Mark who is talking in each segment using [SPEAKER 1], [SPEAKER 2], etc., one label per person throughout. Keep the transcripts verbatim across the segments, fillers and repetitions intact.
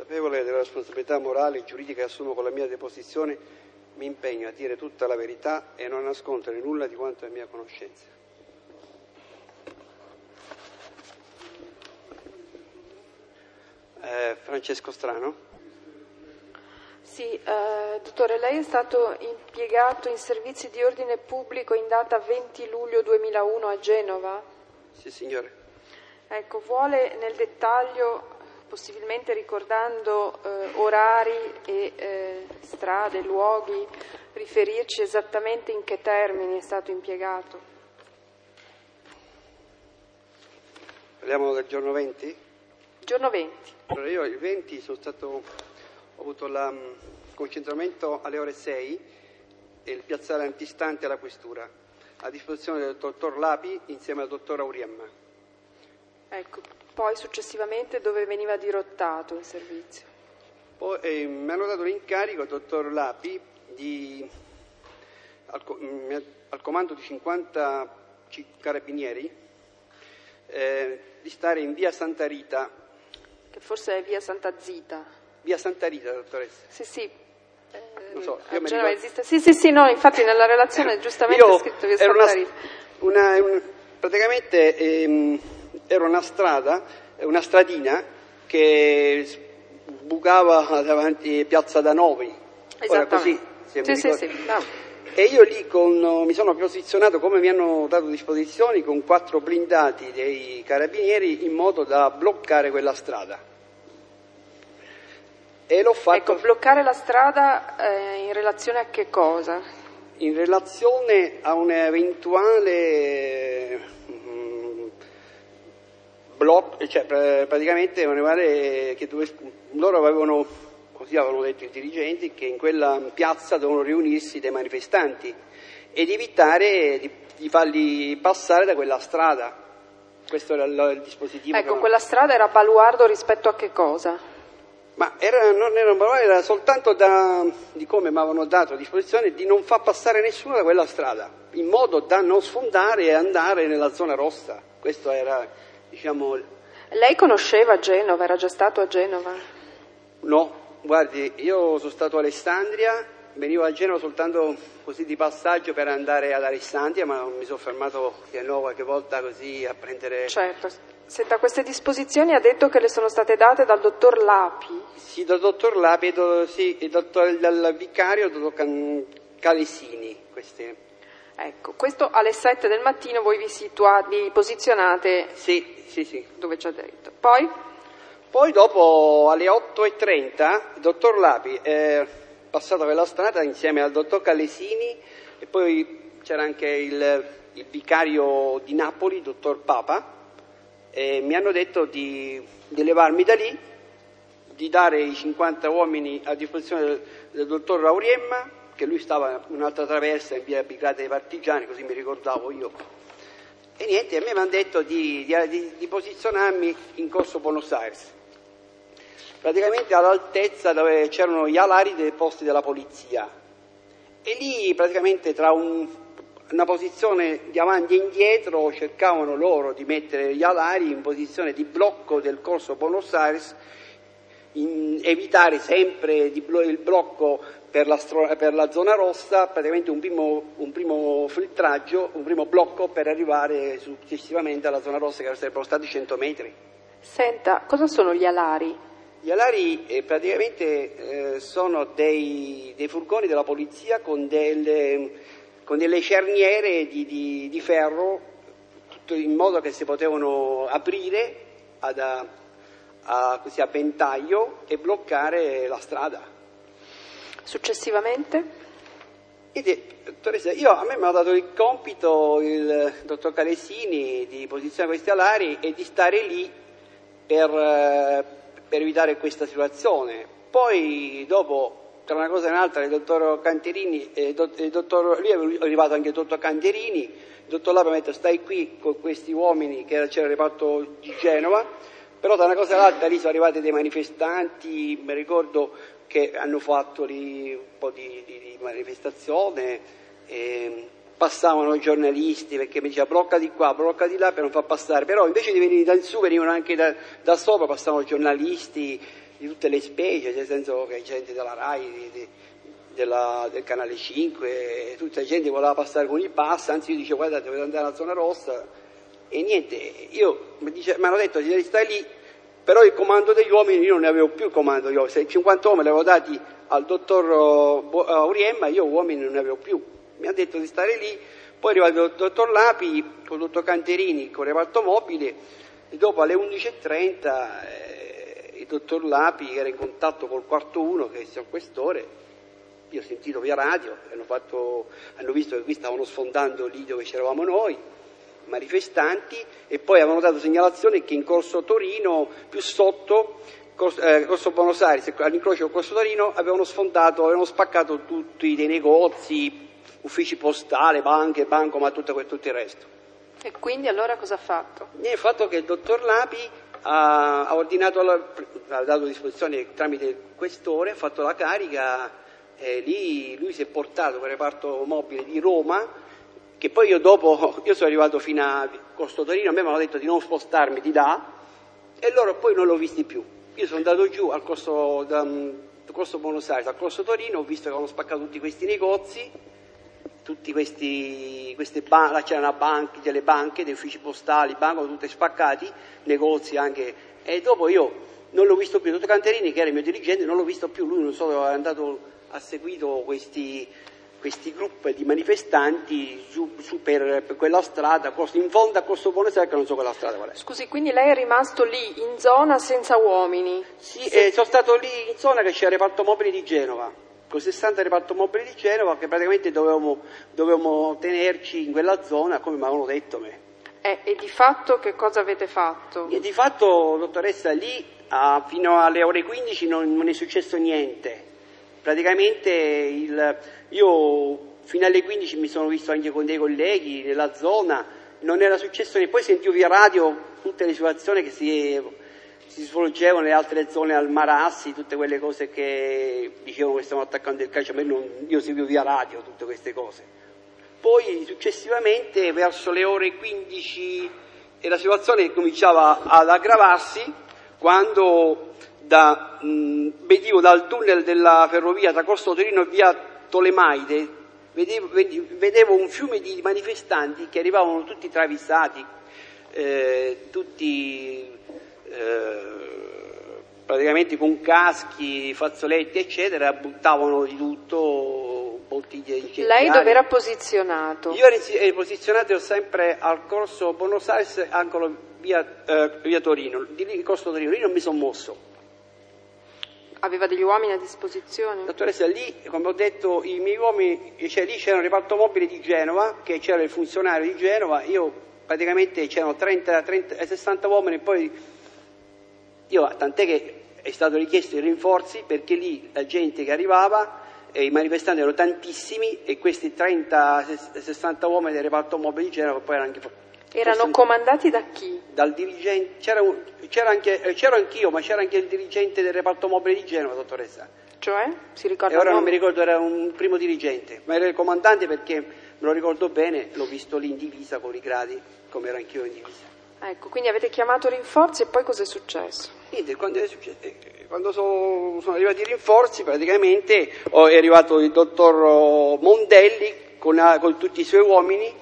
[SPEAKER 1] consapevole della responsabilità morale e giuridica che assumo con la mia deposizione, mi impegno a dire tutta la verità e non a nascondere nulla di quanto è mia conoscenza. Eh, Francesco Strano.
[SPEAKER 2] Sì, eh, dottore, lei è stato impiegato in servizi di ordine pubblico in data venti luglio duemilauno a Genova?
[SPEAKER 1] Sì, signore.
[SPEAKER 2] Ecco, vuole nel dettaglio, possibilmente ricordando eh, orari e eh, strade, luoghi, riferirci esattamente in che termini è stato impiegato?
[SPEAKER 1] Parliamo del giorno venti?
[SPEAKER 2] Giorno venti.
[SPEAKER 1] Allora, io il venti sono stato, ho avuto il um, concentramento alle ore sei e il piazzale antistante alla questura, a disposizione del dottor Lapi insieme al dottor Auriemma.
[SPEAKER 2] Ecco, poi successivamente dove veniva dirottato in servizio?
[SPEAKER 1] Poi eh, mi hanno dato l'incarico, il dottor Lapi, di, al, al comando di cinquanta carabinieri, eh, di stare in via Santa Rita.
[SPEAKER 2] Che forse è via Santa Zita.
[SPEAKER 1] Via Santa Rita, dottoressa.
[SPEAKER 2] Sì, sì. Eh,
[SPEAKER 1] non so,
[SPEAKER 2] a
[SPEAKER 1] io mi
[SPEAKER 2] Genova
[SPEAKER 1] ricordo...
[SPEAKER 2] esiste. Sì, sì, sì, no, infatti nella relazione giustamente
[SPEAKER 1] io
[SPEAKER 2] è scritto via
[SPEAKER 1] era
[SPEAKER 2] Santa
[SPEAKER 1] una,
[SPEAKER 2] Rita.
[SPEAKER 1] Una, una, praticamente ehm, era una strada, una stradina che bucava davanti a Piazza Danovi. Ora così, se
[SPEAKER 2] sì,
[SPEAKER 1] mi
[SPEAKER 2] sì, sì, no.
[SPEAKER 1] E io lì con, mi sono posizionato, come mi hanno dato disposizioni, con quattro blindati dei carabinieri in modo da bloccare quella strada. E l'ho fatto.
[SPEAKER 2] Ecco, bloccare la strada eh, in relazione a che cosa?
[SPEAKER 1] In relazione a un eventuale mh, blocco, cioè praticamente un eventuale che dove, loro avevano, così avevano detto i dirigenti, che in quella piazza dovevano riunirsi dei manifestanti ed evitare di, di farli passare da quella strada. Questo era il, il dispositivo.
[SPEAKER 2] Ecco,
[SPEAKER 1] che
[SPEAKER 2] quella strada era baluardo rispetto a che cosa?
[SPEAKER 1] Ma era, non era un problema, era soltanto da, di come mi avevano dato a disposizione di non far passare nessuno da quella strada, in modo da non sfondare e andare nella zona rossa. Questo era, diciamo...
[SPEAKER 2] Lei conosceva Genova, era già stato a Genova?
[SPEAKER 1] No, guardi, io sono stato a Alessandria, venivo a Genova soltanto così di passaggio per andare ad Alessandria, ma non mi sono fermato di nuovo qualche volta così a prendere...
[SPEAKER 2] Certo. Senta, queste disposizioni ha detto che le sono state date dal dottor Lapi?
[SPEAKER 1] Sì, dal dottor Lapi, do, sì, il dottor, dal vicario, dottor Can, Calesini. Queste.
[SPEAKER 2] Ecco, questo alle sette del mattino voi vi, situa- vi posizionate?
[SPEAKER 1] Sì, sì, sì.
[SPEAKER 2] Dove ci ha detto. Poi?
[SPEAKER 1] Poi dopo alle otto e trenta il dottor Lapi è passato per la strada insieme al dottor Calesini e poi c'era anche il, il vicario di Napoli, il dottor Papa. E mi hanno detto di, di levarmi da lì, di dare i cinquanta uomini a disposizione del, del dottor Auriemma, che lui stava in un'altra traversa in via Bicrate dei Partigiani, così mi ricordavo io. E niente, a me mi hanno detto di, di, di, di posizionarmi in corso Buenos Aires, praticamente all'altezza dove c'erano gli alari dei posti della polizia. E lì praticamente tra un... una posizione di avanti e indietro cercavano loro di mettere gli alari in posizione di blocco del corso Buenos Aires, in, evitare sempre di blo- il blocco per la, stro- per la zona rossa, praticamente un primo, un primo filtraggio, un primo blocco per arrivare successivamente alla zona rossa, che sarebbero stati cento metri.
[SPEAKER 2] Senta, cosa sono gli alari?
[SPEAKER 1] Gli alari eh, praticamente eh, sono dei, dei furgoni della polizia con delle... con delle cerniere di, di, di ferro, tutto in modo che si potevano aprire ad, a, a, così a ventaglio e bloccare la strada.
[SPEAKER 2] Successivamente?
[SPEAKER 1] Ed, dottoressa, io, a me mi ha dato il compito il dottor Calesini di posizionare questi alari e di stare lì per, per evitare questa situazione. Poi dopo... tra una cosa e un'altra, il dottor Canterini, eh, do, il dottor, lì è arrivato anche il dottor Canterini, il dottor Lapi mi ha detto stai qui con questi uomini, che c'era il reparto di Genova, però da una cosa all'altra lì sono arrivati dei manifestanti, mi ricordo che hanno fatto lì un po' di, di, di manifestazione, e passavano i giornalisti perché mi diceva blocca di qua, blocca di là per non far passare, però invece di venire da su venivano anche da, da sopra, passavano giornalisti. di tutte le specie, nel senso che gente della RAI, di, di, della, del Canale cinque, tutta la gente voleva passare con il pass, anzi io dicevo guardate dovete andare alla zona rossa, e niente, io mi hanno detto di stare lì, però il comando degli uomini io non ne avevo più il comando, io se cinquanta uomini li avevo dati al dottor Auriemma, io uomini non ne avevo più, mi ha detto di stare lì, poi è arrivato il dottor Lapi con il dottor Canterini con il reparto mobile, e dopo alle undici e trenta eh, il dottor Lapi, che era in contatto col quarto uno, che è il questore, io ho sentito via radio, hanno, fatto, hanno visto che qui stavano sfondando lì dove c'eravamo noi, manifestanti, e poi avevano dato segnalazione che in Corso Torino, più sotto, Corso, eh, Corso Buenos Aires, all'incrocio con Corso Torino, avevano sfondato, avevano spaccato tutti dei negozi, uffici postali, banche, banco, ma tutto, tutto il resto.
[SPEAKER 2] E quindi allora cosa ha fatto?
[SPEAKER 1] E il fatto che il dottor Lapi ha, ha ordinato, la, ha dato a disposizione tramite il questore, ha fatto la carica, e lì lui si è portato per il reparto mobile di Roma, che poi io dopo, io sono arrivato fino a Corso Torino, a me mi hanno detto di non spostarmi di là, e loro poi non l'ho visti più. Io sono andato giù al Corso, da, da Corso Buenos Aires, al Corso Torino, ho visto che avevano spaccato tutti questi negozi, tutti questi, queste banche, c'erano banche, delle banche, dei uffici postali, banche, tutti spaccati, negozi anche, e dopo io non l'ho visto più. Il dottor Canterini, che era il mio dirigente, non l'ho visto più, lui non so, è andato, ha seguito questi, questi gruppi di manifestanti su, su per, per quella strada, in fondo a Corso Buenos Aires, che non so quella strada qual è.
[SPEAKER 2] Scusi, quindi lei è rimasto lì, in zona, senza uomini?
[SPEAKER 1] Sì, Se... eh, sono stato lì in zona che c'era il reparto mobili di Genova, con sessanta reparto mobili di Genova, che praticamente dovevamo, dovevamo tenerci in quella zona, come mi avevano detto me.
[SPEAKER 2] Eh, e di fatto che cosa avete fatto?
[SPEAKER 1] E di fatto, dottoressa, lì ah, fino alle ore quindici non, non è successo niente. Praticamente il, io fino alle quindici mi sono visto anche con dei colleghi nella zona, non era successo niente. Poi sentivo via radio tutte le situazioni che si, si svolgevano nelle altre zone al Marassi, tutte quelle cose che dicevano che stavano attaccando il calcio, ma non, io seguivo via radio tutte queste cose. Poi successivamente verso le ore quindici e la situazione cominciava ad aggravarsi quando da, mh, vedevo dal tunnel della ferrovia tra Corso Torino e via Tolemaide, vedevo, vedevo un fiume di manifestanti che arrivavano tutti travisati, eh, tutti eh, praticamente con caschi, fazzoletti eccetera, buttavano di tutto, bottiglie incendiarie.
[SPEAKER 2] Lei dove era posizionato?
[SPEAKER 1] Io ero posizionato sempre al Corso Buenos Aires, anche via, eh, via Torino, di lì Corso Torino, lì non mi sono mosso.
[SPEAKER 2] Aveva degli uomini a disposizione?
[SPEAKER 1] Dottoressa, lì, come ho detto, i miei uomini, cioè lì c'era un reparto mobile di Genova, che c'era il funzionario di Genova, io praticamente c'erano trenta, trenta, sessanta uomini, e poi io, tant'è che è stato richiesto i rinforzi, perché lì la gente che arrivava, e i manifestanti erano tantissimi, e questi trenta, sessanta uomini del reparto mobile di Genova poi erano anche...
[SPEAKER 2] Erano
[SPEAKER 1] Forse,
[SPEAKER 2] comandati da chi?
[SPEAKER 1] Dal dirigente, c'era un, c'era anche, c'ero anch'io, ma c'era anche il dirigente del reparto mobile di Genova, dottoressa.
[SPEAKER 2] Cioè? Si ricorda?
[SPEAKER 1] E ora non mi ricordo, era un primo dirigente, ma era il comandante perché me lo ricordo bene, l'ho visto lì in divisa con i gradi, come ero anch'io in divisa.
[SPEAKER 2] Ecco, quindi avete chiamato rinforzi e poi cosa è successo?
[SPEAKER 1] Niente, quando, è successo, quando sono, sono arrivati i rinforzi praticamente oh, è arrivato il dottor Mondelli con, con tutti i suoi uomini,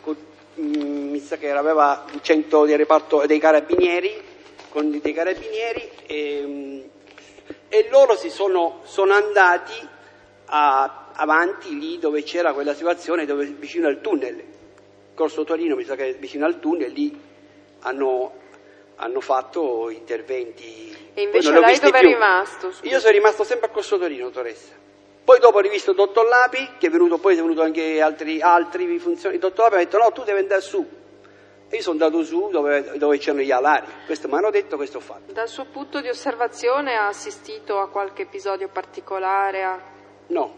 [SPEAKER 1] mi sa che aveva cento di reparto dei carabinieri, con dei carabinieri e, e loro si sono, sono andati a, avanti lì dove c'era quella situazione, dove, vicino al tunnel, Corso Torino, mi sa che vicino al tunnel, lì hanno, hanno fatto interventi.
[SPEAKER 2] E invece lei dove è rimasto? Scusa.
[SPEAKER 1] Io sono rimasto sempre a Corso Torino, dottoressa. Poi dopo ho rivisto il dottor Lapi, che è venuto, poi è venuto anche altri, altri funzionari. Il dottor Lapi ha detto no, tu devi andare su. E io sono andato su dove, dove c'erano gli alari. Questo mi hanno detto, questo ho fatto.
[SPEAKER 2] Dal suo punto di osservazione ha assistito a qualche episodio particolare? A...
[SPEAKER 1] No.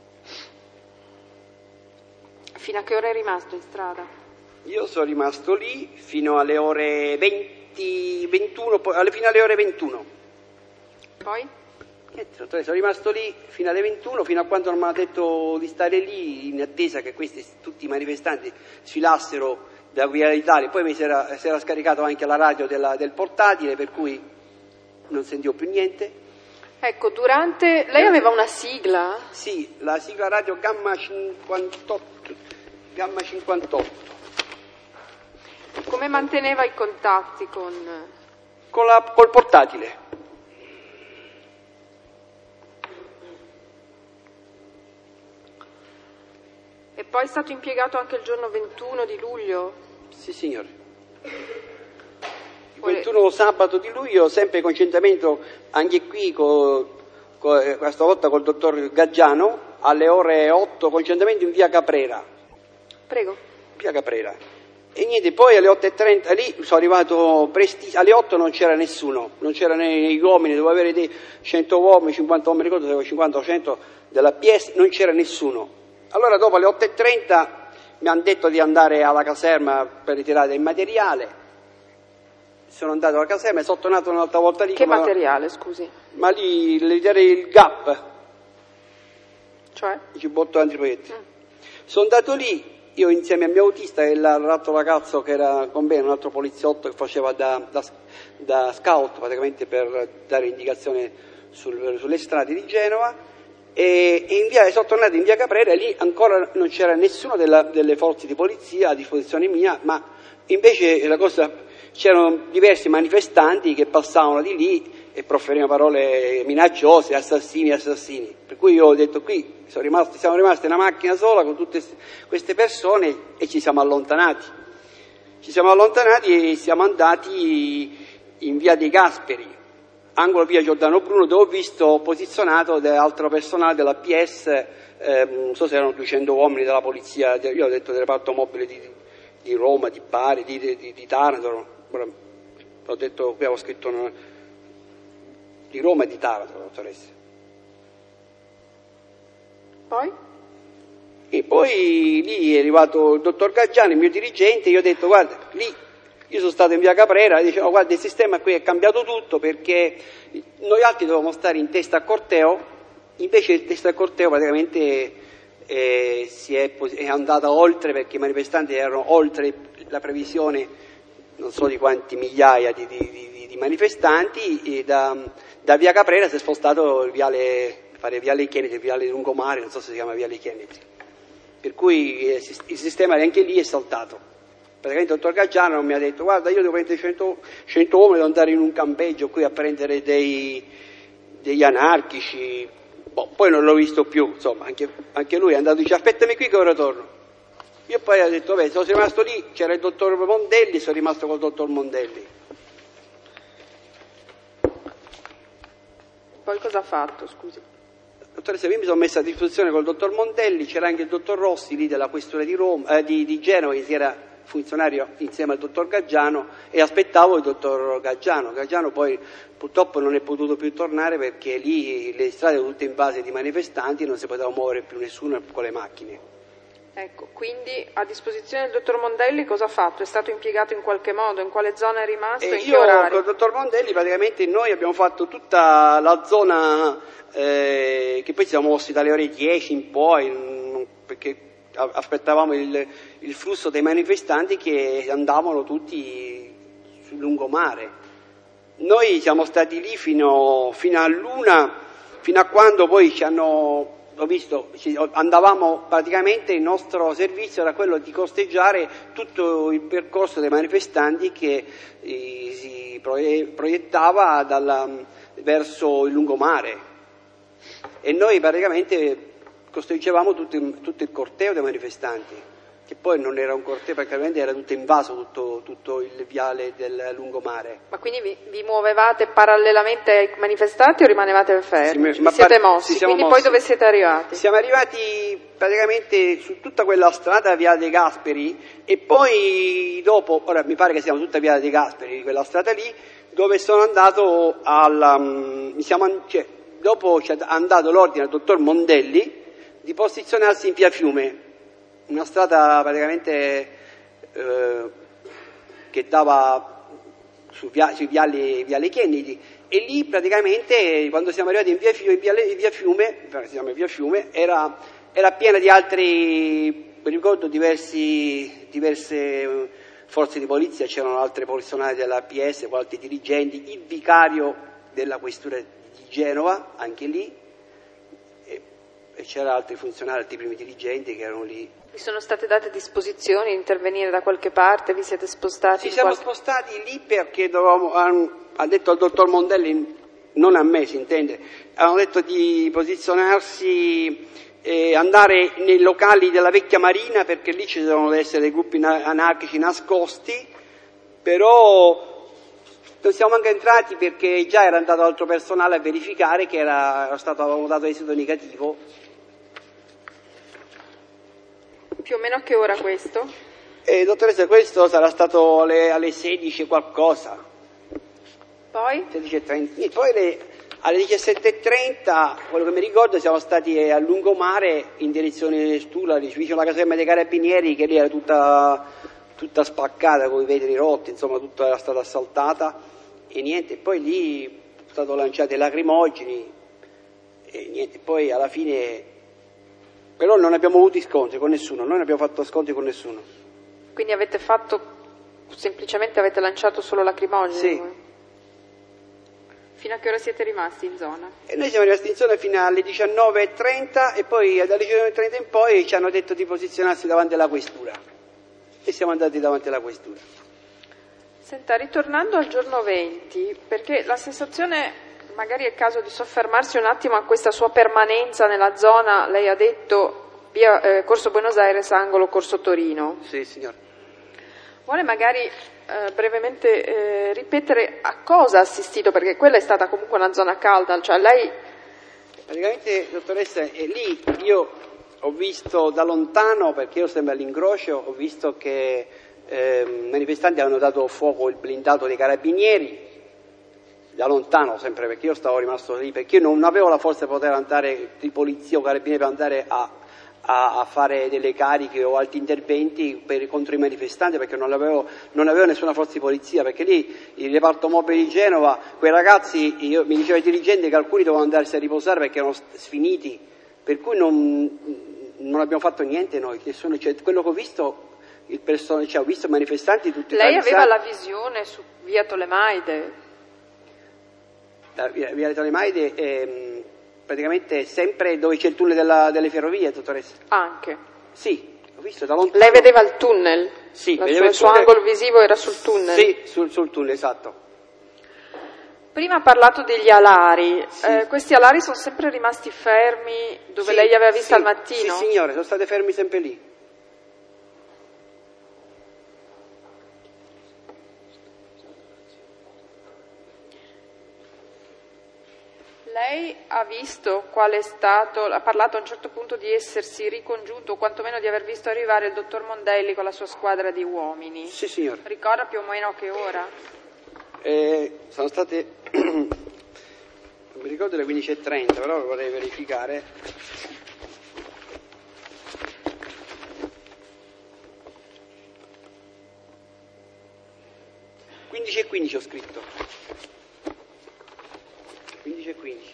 [SPEAKER 2] Fino a che ora è rimasto in strada?
[SPEAKER 1] Io sono rimasto lì fino alle ore venti, ventuno, poi, fino alle ore ventuno.
[SPEAKER 2] Poi?
[SPEAKER 1] Sono rimasto lì fino alle ventuno, fino a quando non mi hanno detto di stare lì in attesa che questi tutti i manifestanti sfilassero da Via d'Italia. Poi mi si era, si era scaricato anche la radio della, del portatile, per cui non sentivo più niente.
[SPEAKER 2] Ecco, durante... Lei aveva una sigla?
[SPEAKER 1] Sì, la sigla radio Gamma cinquantotto. Gamma cinquantotto.
[SPEAKER 2] Come manteneva i contatti con...
[SPEAKER 1] Con la, col portatile.
[SPEAKER 2] E poi è stato impiegato anche il giorno ventuno di luglio?
[SPEAKER 1] Sì, signore. Il ventuno sabato di luglio, sempre concentramento anche qui, co, co, questa volta col dottor Gaggiano, alle ore otto, concentramento in via Caprera.
[SPEAKER 2] Prego.
[SPEAKER 1] Via Caprera. E niente, poi alle otto e trenta lì sono arrivato prestissimo, alle otto non c'era nessuno, non c'erano gli uomini, dovevo avere dei cento uomini, cinquanta uomini, ricordo, avevo cinquanta o cento della P S, non c'era nessuno. Allora dopo alle otto e trenta mi hanno detto di andare alla caserma per ritirare del materiale, sono andato alla caserma e sono tornato un'altra volta lì.
[SPEAKER 2] Che
[SPEAKER 1] come...
[SPEAKER 2] materiale, scusi?
[SPEAKER 1] Ma lì, ritirare il gap.
[SPEAKER 2] Cioè?
[SPEAKER 1] Il giubbotto antiproiettile. Mm. Sono andato lì, io insieme al mio autista e l'altro ragazzo che era con me, un altro poliziotto che faceva da, da, da scout praticamente per dare indicazione sul, sulle strade di Genova, e, e in via, sono tornato in via Caprera e lì ancora non c'era nessuno della, delle forze di polizia a disposizione mia, ma invece la cosa, c'erano diversi manifestanti che passavano di lì e proferivano parole minacciose, assassini, assassini. Per cui io ho detto qui sono rimasti, siamo rimasti una macchina sola con tutte queste persone e ci siamo allontanati. Ci siamo allontanati e siamo andati in via dei Gasperi, angolo via Giordano Bruno, dove ho visto posizionato altro personale della P S, eh, non so se erano duecento uomini della polizia, io ho detto del reparto mobile di, di Roma, di Bari, di, di, di Taranto, ho detto, qui avevo scritto una, di Roma e di Taranto, dottoressa.
[SPEAKER 2] Poi?
[SPEAKER 1] E poi lì è arrivato il dottor Gaggiano, il mio dirigente, io ho detto, guarda, lì io sono stato in via Caprera e dicevo, guarda, il sistema qui è cambiato tutto perché noi altri dovevamo stare in testa a corteo, invece il testa a corteo praticamente eh, si è, è andata oltre perché i manifestanti erano oltre la previsione, non so di quanti migliaia di, di, di, di manifestanti, e da, da via Caprera si è spostato il viale, fare viale Kennedy, il viale Lungomare, non so se si chiama viale Kennedy, per cui eh, il sistema anche lì è saltato. Praticamente il dottor Gaggiano mi ha detto, guarda, io devo prendere cento, cento uomini, devo andare in un campeggio qui a prendere dei, degli anarchici, boh, poi non l'ho visto più, insomma, anche, anche lui è andato, dice, aspettami qui che ora torno. Io poi ho detto, vabbè, sono rimasto lì, c'era il dottor Mondelli, sono rimasto col dottor Mondelli.
[SPEAKER 2] Poi cosa ha fatto, scusi?
[SPEAKER 1] Dottoressa, io mi sono messa a disposizione col dottor Mondelli, c'era anche il dottor Rossi lì della questura di, Roma, eh, di, di Genova, che si era funzionario insieme al dottor Gaggiano, e aspettavo il dottor Gaggiano. Gaggiano poi purtroppo non è potuto più tornare perché lì le strade erano tutte invase di manifestanti e non si poteva muovere più nessuno con le macchine.
[SPEAKER 2] Ecco, quindi a disposizione del dottor Mondelli cosa ha fatto? È stato impiegato in qualche modo? In quale zona è rimasto?
[SPEAKER 1] E
[SPEAKER 2] in
[SPEAKER 1] io
[SPEAKER 2] che orari?
[SPEAKER 1] con il dottor Mondelli praticamente noi abbiamo fatto tutta la zona eh, che poi ci siamo mossi dalle ore dieci in poi, perché aspettavamo il, il flusso dei manifestanti che andavano tutti sul lungomare. Noi siamo stati lì fino, fino a l'una, fino a quando poi ci hanno, ho visto, andavamo praticamente, il nostro servizio era quello di costeggiare tutto il percorso dei manifestanti che eh, si proiettava dalla, verso il lungomare, e noi praticamente costeggiavamo tutto, tutto il corteo dei manifestanti, che poi non era un corteo perché era tutto invaso, tutto, tutto il viale del lungomare.
[SPEAKER 2] Ma quindi vi, vi muovevate parallelamente ai manifestanti o rimanevate fermi?
[SPEAKER 1] Sì,
[SPEAKER 2] vi siete
[SPEAKER 1] par-
[SPEAKER 2] mossi, quindi
[SPEAKER 1] mossi.
[SPEAKER 2] Poi dove siete arrivati?
[SPEAKER 1] Siamo arrivati praticamente su tutta quella strada via dei Gasperi, e poi dopo, ora mi pare che siamo tutta via dei Gasperi, quella strada lì, dove sono andato al, um, siamo, cioè, dopo ci è andato l'ordine al dottor Mondelli di posizionarsi in via Fiume, una strada praticamente eh, che dava su via, sui viali, viale Kennedy, e lì praticamente quando siamo arrivati in via Fiume, in via, in via Fiume, siamo in via Fiume era, era piena di altri, mi ricordo diversi, diverse forze di polizia, c'erano altre personali della P S, altri dirigenti, il vicario della questura di Genova, anche lì, e, e c'erano altri funzionari, altri primi dirigenti che erano lì.
[SPEAKER 2] Vi sono state date disposizioni di intervenire da qualche parte? Vi siete spostati?
[SPEAKER 1] Ci siamo
[SPEAKER 2] qualche...
[SPEAKER 1] spostati lì perché dovevamo, ha detto il dottor Mondelli, non a me si intende, hanno detto di posizionarsi e andare nei locali della vecchia Marina perché lì ci devono essere dei gruppi anarchici nascosti, però non siamo anche entrati perché già era andato altro personale a verificare che era, era stato avevamo dato esito negativo.
[SPEAKER 2] Più o meno a che ora questo?
[SPEAKER 1] Eh, dottoressa, questo sarà stato alle, alle sedici qualcosa.
[SPEAKER 2] Poi?
[SPEAKER 1] sedici e trenta. E poi le, alle diciassette e trenta, quello che mi ricordo, siamo stati a lungomare in direzione Stula, vicino alla caserma dei Carabinieri, che lì era tutta, tutta spaccata con i vetri rotti, insomma tutta era stata assaltata e niente. Poi lì sono stati lanciati lacrimogeni e niente. Poi alla fine, però non abbiamo avuto scontri con nessuno, noi non abbiamo fatto scontri con nessuno.
[SPEAKER 2] Quindi avete fatto, semplicemente avete lanciato solo lacrimogeni?
[SPEAKER 1] Sì.
[SPEAKER 2] Fino a che ora siete rimasti in zona?
[SPEAKER 1] E noi siamo rimasti in zona fino alle diciannove e trenta e poi dalle diciannove e trenta in poi ci hanno detto di posizionarsi davanti alla questura e siamo andati davanti alla questura.
[SPEAKER 2] Senta, ritornando al giorno venti, perché la sensazione, magari è il caso di soffermarsi un attimo a questa sua permanenza nella zona, lei ha detto via eh, Corso Buenos Aires, angolo Corso Torino.
[SPEAKER 1] Sì, signor.
[SPEAKER 2] Vuole magari eh, brevemente eh, ripetere a cosa ha assistito, perché quella è stata comunque una zona calda, cioè lei...
[SPEAKER 1] Praticamente, dottoressa, è lì io ho visto da lontano, perché io sempre all'incrocio, ho visto che eh, manifestanti avevano dato fuoco il blindato dei Carabinieri, da lontano sempre, perché io stavo rimasto lì, perché io non avevo la forza di poter andare di polizia o Carabinieri per andare a... A, a fare delle cariche o altri interventi per, contro i manifestanti, perché non avevo, non avevo nessuna forza di polizia, perché lì il reparto mobile di Genova, quei ragazzi, io, mi diceva il dirigente che alcuni dovevano andarsi a riposare perché erano sfiniti, per cui non, non abbiamo fatto niente noi, nessuno, cioè, quello che ho visto, il person- cioè, ho visto manifestanti tutti.
[SPEAKER 2] Lei aveva la visione su via Tolemaide?
[SPEAKER 1] La, via, via Tolemaide è praticamente sempre dove c'è il tunnel della, delle ferrovie, dottoressa.
[SPEAKER 2] Anche?
[SPEAKER 1] Sì, ho visto da lontano.
[SPEAKER 2] Lei vedeva il tunnel?
[SPEAKER 1] Sì,
[SPEAKER 2] la
[SPEAKER 1] vedeva
[SPEAKER 2] sua,
[SPEAKER 1] il tunnel.
[SPEAKER 2] suo angolo visivo era sul tunnel?
[SPEAKER 1] Sì, sul, sul tunnel, esatto.
[SPEAKER 2] Prima ha parlato degli alari,
[SPEAKER 1] sì.
[SPEAKER 2] eh, questi alari sono sempre rimasti fermi dove
[SPEAKER 1] sì,
[SPEAKER 2] lei li aveva visti
[SPEAKER 1] sì,
[SPEAKER 2] al mattino?
[SPEAKER 1] Sì, signore, sono stati fermi sempre lì.
[SPEAKER 2] Lei ha visto qual è stato, ha parlato a un certo punto di essersi ricongiunto, o quantomeno di aver visto arrivare il dottor Mondelli con la sua squadra di uomini.
[SPEAKER 1] Sì, signore.
[SPEAKER 2] Ricorda più o meno a che ora?
[SPEAKER 1] Eh, sono state, non mi ricordo le quindici e trenta, però lo vorrei verificare. quindici e quindici ho scritto. quindici e quindici.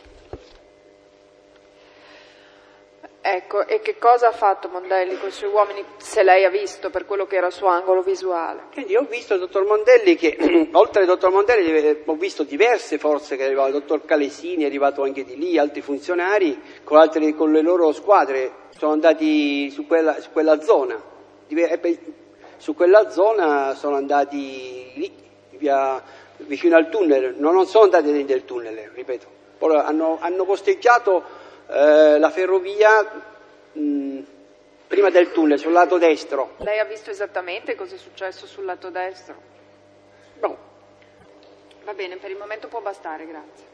[SPEAKER 2] Ecco, e che cosa ha fatto Mondelli con i suoi uomini, se lei ha visto, per quello che era il suo angolo visuale?
[SPEAKER 1] Quindi ho visto il dottor Mondelli che, oltre al dottor Mondelli, ho visto diverse forze che arrivavano, il dottor Calesini è arrivato anche di lì, altri funzionari con, altri, con le loro squadre sono andati su quella, su quella zona, su quella zona sono andati lì, via, vicino al tunnel, no, non sono andati dentro il tunnel, ripeto, poi hanno, hanno costeggiato eh, la ferrovia mh, prima del tunnel, sul lato destro.
[SPEAKER 2] Lei ha visto esattamente cosa è successo sul lato destro?
[SPEAKER 1] No.
[SPEAKER 2] Va bene, per il momento può bastare, grazie.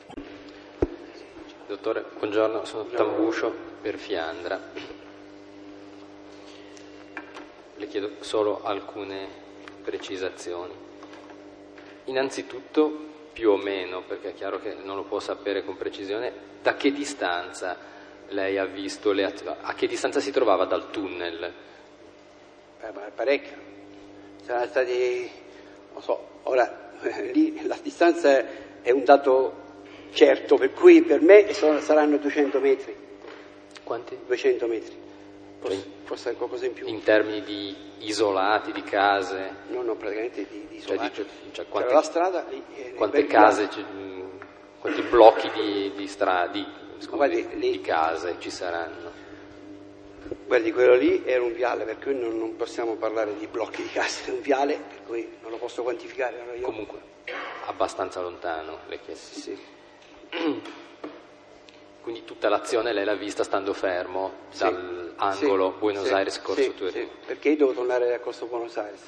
[SPEAKER 3] Dottore, buongiorno, sono Tambuscio per Fiandra. Le chiedo solo alcune precisazioni. Innanzitutto, più o meno, perché è chiaro che non lo può sapere con precisione, da che distanza lei ha visto le attività? A che distanza si trovava dal tunnel?
[SPEAKER 1] Eh, parecchio. Saranno stati, non so, ora lì la distanza è un dato certo, per cui per me sono, saranno duecento metri.
[SPEAKER 3] Quanti?
[SPEAKER 1] duecento metri. Forse, forse qualcosa in più.
[SPEAKER 3] In termini di isolati, di case?
[SPEAKER 1] No, no, praticamente di, di isolati.
[SPEAKER 3] Cioè, di, cioè, quante,
[SPEAKER 1] c'era la strada lì.
[SPEAKER 3] Quante case ci, quanti blocchi di, di strade, di,
[SPEAKER 1] Guardi,
[SPEAKER 3] di case ci saranno?
[SPEAKER 1] Guardi, quello lì era un viale, per cui non, non possiamo parlare di blocchi di case, è un viale, per cui non lo posso quantificare. Allora io...
[SPEAKER 3] Comunque, abbastanza lontano, le chiedo.
[SPEAKER 1] Sì, sì.
[SPEAKER 3] Quindi tutta l'azione lei l'ha vista stando fermo sì, dall'angolo
[SPEAKER 1] sì,
[SPEAKER 3] Buenos
[SPEAKER 1] sì,
[SPEAKER 3] Aires Corso
[SPEAKER 1] sì,
[SPEAKER 3] Torino.
[SPEAKER 1] Sì, perché io devo tornare a Corso Buenos Aires.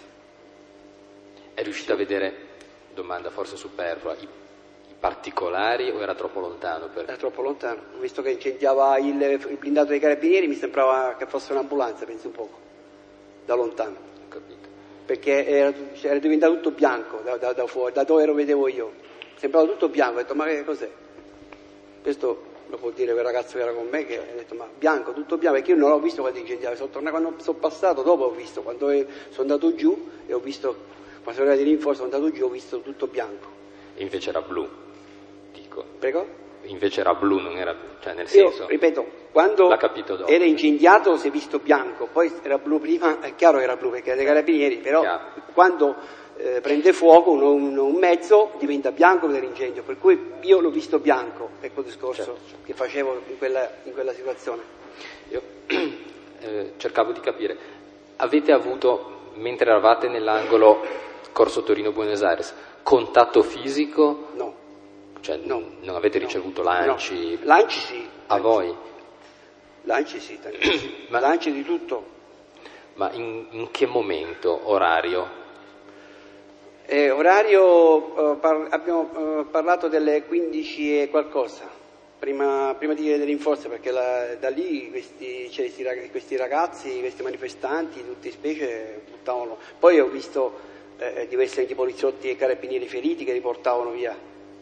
[SPEAKER 3] È riuscita sì. a vedere, domanda forse superflua, i, i particolari o era troppo lontano? Per...
[SPEAKER 1] Era troppo lontano, ho visto che incendiava il, il blindato dei carabinieri, mi sembrava che fosse un'ambulanza, penso un poco, da lontano.
[SPEAKER 3] Ho capito.
[SPEAKER 1] Perché era, era diventato tutto bianco da, da, da fuori, da dove ero vedevo io, sembrava tutto bianco, ho detto ma che cos'è? Questo lo può dire quel ragazzo che era con me, che ha detto ma bianco, tutto bianco, perché io non l'ho visto quando incendiava, sono tornato, quando sono passato dopo ho visto, quando sono andato giù e ho visto, quando sono arrivato di rinforzo sono andato giù ho visto tutto bianco.
[SPEAKER 3] E invece era blu, dico.
[SPEAKER 1] Prego?
[SPEAKER 3] Invece era blu, non era blu, cioè nel
[SPEAKER 1] io,
[SPEAKER 3] senso...
[SPEAKER 1] ripeto, quando era incendiato si è visto bianco, poi era blu prima, è chiaro che era blu perché era dei carabinieri, però chiaro. Quando... Eh, prende fuoco un, un, un mezzo diventa bianco per l'incendio, per cui io l'ho visto bianco, ecco il discorso certo, certo. che facevo in quella, in quella situazione.
[SPEAKER 3] Io eh, cercavo di capire, avete avuto, mentre eravate nell'angolo Corso Torino-Buenos Aires, contatto fisico?
[SPEAKER 1] No.
[SPEAKER 3] Cioè
[SPEAKER 1] no.
[SPEAKER 3] non avete ricevuto no. lanci?
[SPEAKER 1] No. Lanci sì.
[SPEAKER 3] A
[SPEAKER 1] lanci.
[SPEAKER 3] voi?
[SPEAKER 1] Lanci sì, ma lanci di tutto.
[SPEAKER 3] Ma in, in che momento, orario?
[SPEAKER 1] Eh, orario, eh, par- abbiamo eh, parlato delle quindici e qualcosa, prima, prima di dei rinforzi, perché la, da lì questi, cioè, questi, questi ragazzi, questi manifestanti, tutti specie, buttavano. Poi ho visto eh, diversi anche poliziotti e carabinieri feriti che li portavano via.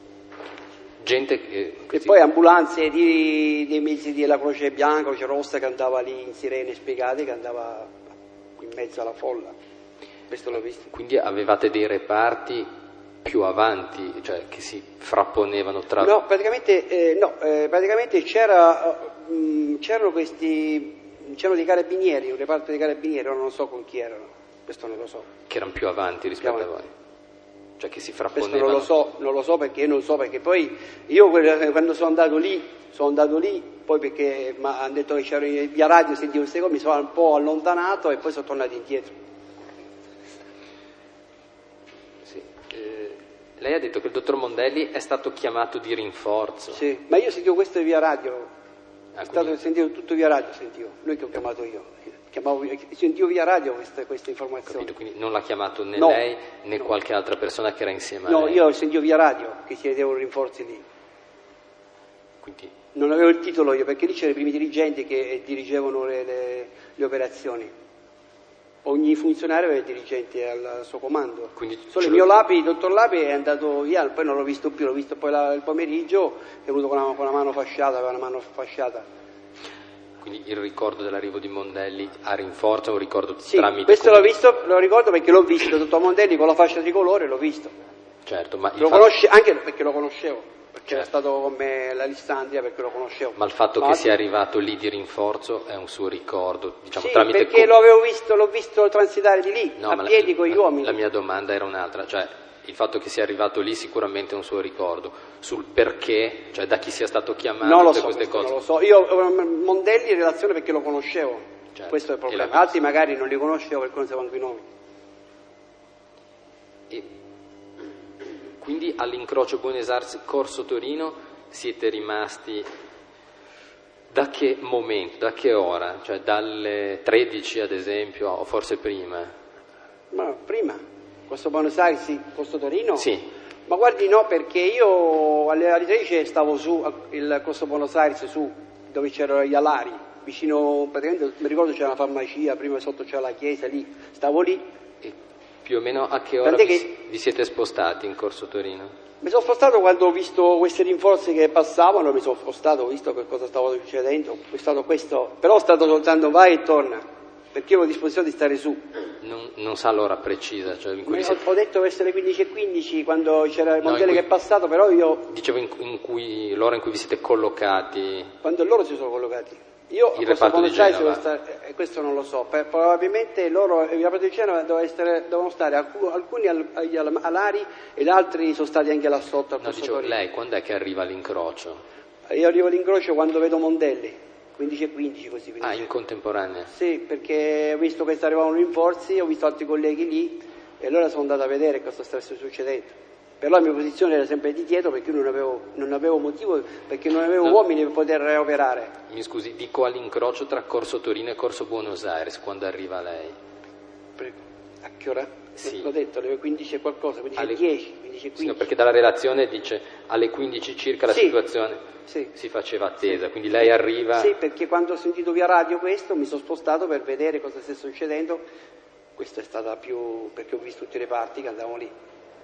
[SPEAKER 3] Gente che...
[SPEAKER 1] E poi ambulanze di, dei mezzi della Croce Bianca, Croce Rossa che andava lì in sirene spiegate, che andava in mezzo alla folla. Questo l'ho visto.
[SPEAKER 3] Quindi avevate dei reparti più avanti, cioè che si frapponevano tra...
[SPEAKER 1] No, praticamente, eh, no, eh, praticamente c'era, uh, mh, c'erano questi, c'erano dei carabinieri, un reparto dei carabinieri, non so con chi erano, questo non lo so.
[SPEAKER 3] Che erano più avanti rispetto più avanti. a voi? Cioè che si frapponevano...
[SPEAKER 1] Questo non lo so, non lo so perché non so perché poi io quando sono andato lì, sono andato lì, poi perché mi hanno detto che c'era via radio, sentivo queste cose, mi sono un po' allontanato e poi sono tornato indietro.
[SPEAKER 3] Lei ha detto che il dottor Mondelli è stato chiamato di rinforzo.
[SPEAKER 1] Sì, ma io sentivo questo via radio,
[SPEAKER 3] ah,
[SPEAKER 1] è stato
[SPEAKER 3] quindi...
[SPEAKER 1] sentivo tutto via radio, sentivo, lui che ho chiamato io, Chiamavo, sentivo via radio queste, queste informazioni.
[SPEAKER 3] Capito, quindi non l'ha chiamato né
[SPEAKER 1] no,
[SPEAKER 3] lei né
[SPEAKER 1] no.
[SPEAKER 3] qualche altra persona che era insieme a
[SPEAKER 1] no,
[SPEAKER 3] lei?
[SPEAKER 1] No, io sentivo via radio che si chiedevano rinforzi lì.
[SPEAKER 3] Quindi...
[SPEAKER 1] Non avevo il titolo io, perché lì c'erano i primi dirigenti che dirigevano le, le, le operazioni. Ogni funzionario aveva il dirigente al suo comando.
[SPEAKER 3] Quindi
[SPEAKER 1] solo il mio Lapi, il dottor Lapi è andato via, poi non l'ho visto più, l'ho visto poi la, il pomeriggio, è venuto con la, con la mano fasciata, aveva una mano fasciata.
[SPEAKER 3] Quindi il ricordo dell'arrivo di Mondelli a rinforzo è un ricordo
[SPEAKER 1] sì,
[SPEAKER 3] tramite...
[SPEAKER 1] questo
[SPEAKER 3] come...
[SPEAKER 1] l'ho visto, lo ricordo perché l'ho visto, il dottor Mondelli con la fascia tricolore l'ho visto.
[SPEAKER 3] Certo, ma...
[SPEAKER 1] Lo
[SPEAKER 3] fatto...
[SPEAKER 1] conosce, anche perché lo conoscevo, perché
[SPEAKER 3] certo.
[SPEAKER 1] era stato con me all'Alessandria, perché lo conoscevo.
[SPEAKER 3] Ma il fatto
[SPEAKER 1] ma
[SPEAKER 3] che
[SPEAKER 1] altro...
[SPEAKER 3] sia arrivato lì di rinforzo è un suo ricordo, diciamo,
[SPEAKER 1] sì,
[SPEAKER 3] tramite...
[SPEAKER 1] perché
[SPEAKER 3] com...
[SPEAKER 1] lo avevo visto, l'ho visto transitare di lì,
[SPEAKER 3] no,
[SPEAKER 1] a
[SPEAKER 3] ma
[SPEAKER 1] piedi
[SPEAKER 3] la,
[SPEAKER 1] con gli
[SPEAKER 3] la,
[SPEAKER 1] uomini.
[SPEAKER 3] La mia domanda era un'altra, cioè... Il fatto che sia arrivato lì sicuramente è un suo ricordo, sul perché, cioè da chi sia stato chiamato,
[SPEAKER 1] non lo
[SPEAKER 3] tutte
[SPEAKER 1] so,
[SPEAKER 3] queste cose.
[SPEAKER 1] Non lo so, io Mondelli in relazione perché lo conoscevo,
[SPEAKER 3] certo,
[SPEAKER 1] questo è il problema, altri magari non li conoscevo perché non sapevano i nomi.
[SPEAKER 3] E quindi all'incrocio Buenos Aires Corso Torino siete rimasti da che momento, da che ora? Cioè dalle tredici ad esempio o forse prima?
[SPEAKER 1] Ma prima. Questo Buenos Aires, sì, Corso Torino?
[SPEAKER 3] Sì.
[SPEAKER 1] Ma guardi no, perché io alle, alle tredici stavo su, il Corso Buenos Aires, su, dove c'erano gli alari, vicino, praticamente, mi ricordo c'era una farmacia, prima sotto c'era la chiesa, lì, stavo lì.
[SPEAKER 3] E più o meno a che ora vi,
[SPEAKER 1] che...
[SPEAKER 3] vi siete spostati in Corso Torino?
[SPEAKER 1] Mi sono spostato quando ho visto questi rinforzi che passavano, mi sono spostato, ho visto che cosa stava succedendo, è stato questo, però è stato soltanto vai e torna. Perché io ero a disposizione di stare su.
[SPEAKER 3] Non, non sa l'ora precisa. Cioè in cui
[SPEAKER 1] ho,
[SPEAKER 3] siete...
[SPEAKER 1] ho detto verso le quindici e quindici quando c'era il
[SPEAKER 3] no,
[SPEAKER 1] Mondelli
[SPEAKER 3] cui...
[SPEAKER 1] che è passato, però io...
[SPEAKER 3] Dicevo in, in cui l'ora in cui vi siete collocati.
[SPEAKER 1] Quando loro si sono collocati. Io
[SPEAKER 3] il reparto di Genova?
[SPEAKER 1] Stare, eh, questo non lo so, per, probabilmente loro, il reparto di Genova devono stare alcuni, alcuni al, agli alari ed altri sono stati anche là sotto. Al
[SPEAKER 3] no, dicevo, lei quando è che arriva all'incrocio?
[SPEAKER 1] Io arrivo all'incrocio quando vedo Mondelli, quindici e quindici così.
[SPEAKER 3] Ah, in contemporanea?
[SPEAKER 1] Sì, perché ho visto che arrivavano rinforzi, ho visto altri colleghi lì e allora sono andato a vedere cosa stesse succedendo. Però la mia posizione era sempre di dietro perché non avevo, non avevo motivo, perché non avevo no. uomini per poter operare.
[SPEAKER 3] Mi scusi, dico all'incrocio tra Corso Torino e Corso Buenos Aires, quando arriva lei?
[SPEAKER 1] Prego. A che ora?
[SPEAKER 3] Sì.
[SPEAKER 1] L'ho detto, alle quindici e qualcosa, quindici e dieci, quindici e quindici.
[SPEAKER 3] Sì, no, perché dalla relazione dice alle quindici circa la
[SPEAKER 1] sì.
[SPEAKER 3] situazione
[SPEAKER 1] sì.
[SPEAKER 3] si faceva attesa,
[SPEAKER 1] sì.
[SPEAKER 3] quindi lei arriva...
[SPEAKER 1] Sì, perché quando ho sentito via radio questo mi sono spostato per vedere cosa stesse succedendo. Questa è stata più perché ho visto tutti i reparti che andavano lì.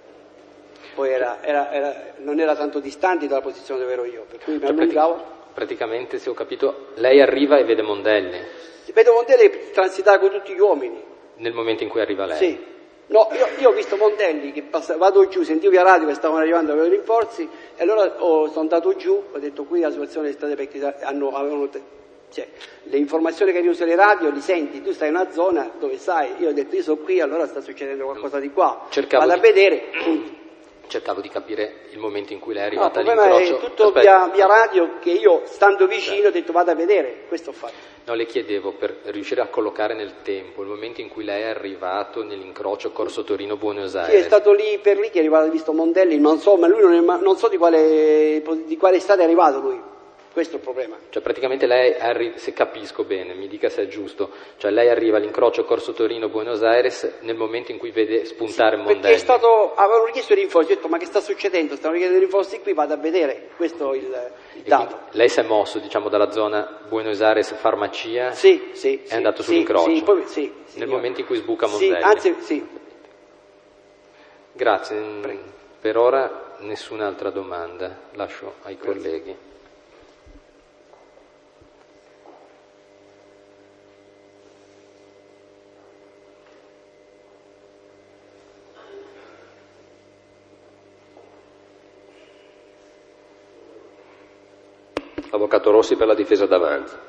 [SPEAKER 1] Poi era, era, era, non era tanto distante dalla posizione dove ero io, per cui mi
[SPEAKER 3] cioè,
[SPEAKER 1] allungavo.
[SPEAKER 3] Pratic- praticamente, se ho capito, lei arriva e vede Mondelli.
[SPEAKER 1] Vedo Mondelli transitare con tutti gli uomini.
[SPEAKER 3] Nel momento in cui arriva lei?
[SPEAKER 1] Sì. No, io, io ho visto Mondelli che passa, vado giù, sentivo via radio che stavano arrivando per i rinforzi e allora oh, sono andato giù, ho detto qui la situazione è stata perché hanno, avevano... Cioè, le informazioni che arrivano sulle radio li senti, tu stai in una zona dove sai, io ho detto io sono qui, allora sta succedendo qualcosa di qua.
[SPEAKER 3] Cercavo
[SPEAKER 1] vado
[SPEAKER 3] di...
[SPEAKER 1] a vedere...
[SPEAKER 3] Cercavo di capire il momento in cui lei è arrivata
[SPEAKER 1] no,
[SPEAKER 3] all'incrocio.
[SPEAKER 1] È tutto via, via radio che io, stando vicino, certo. ho detto vado a vedere, questo ho fatto.
[SPEAKER 3] No, le chiedevo per riuscire a collocare nel tempo il momento in cui lei è arrivato nell'incrocio Corso Torino-Buenos Aires.
[SPEAKER 1] Sì, è stato lì per lì che è arrivato, ha visto Mondelli, non so, ma lui non, è, non so di quale, di quale stato è arrivato lui. Questo è il problema.
[SPEAKER 3] Cioè praticamente lei, arri- se capisco bene, mi dica se è giusto, cioè lei arriva all'incrocio Corso Torino-Buenos Aires nel momento in cui vede spuntare
[SPEAKER 1] sì,
[SPEAKER 3] Mondelli.
[SPEAKER 1] Perché è stato, avevano richiesto i rinforzi, ho detto ma che sta succedendo? Stanno richiedendo i rinforzi qui, vado a vedere, questo è il, il dato.
[SPEAKER 3] Lei si è mosso, diciamo, dalla zona Buenos Aires farmacia
[SPEAKER 1] sì, sì,
[SPEAKER 3] è
[SPEAKER 1] sì,
[SPEAKER 3] andato
[SPEAKER 1] sì,
[SPEAKER 3] sull'incrocio,
[SPEAKER 1] sì, poi, sì,
[SPEAKER 3] nel momento in cui sbuca
[SPEAKER 1] sì,
[SPEAKER 3] Mondelli.
[SPEAKER 1] Anzi, sì.
[SPEAKER 3] Grazie,
[SPEAKER 1] Prego.
[SPEAKER 3] Per ora nessun'altra domanda, lascio ai Grazie. colleghi.
[SPEAKER 4] Avvocato Rossi per la difesa d'avanza.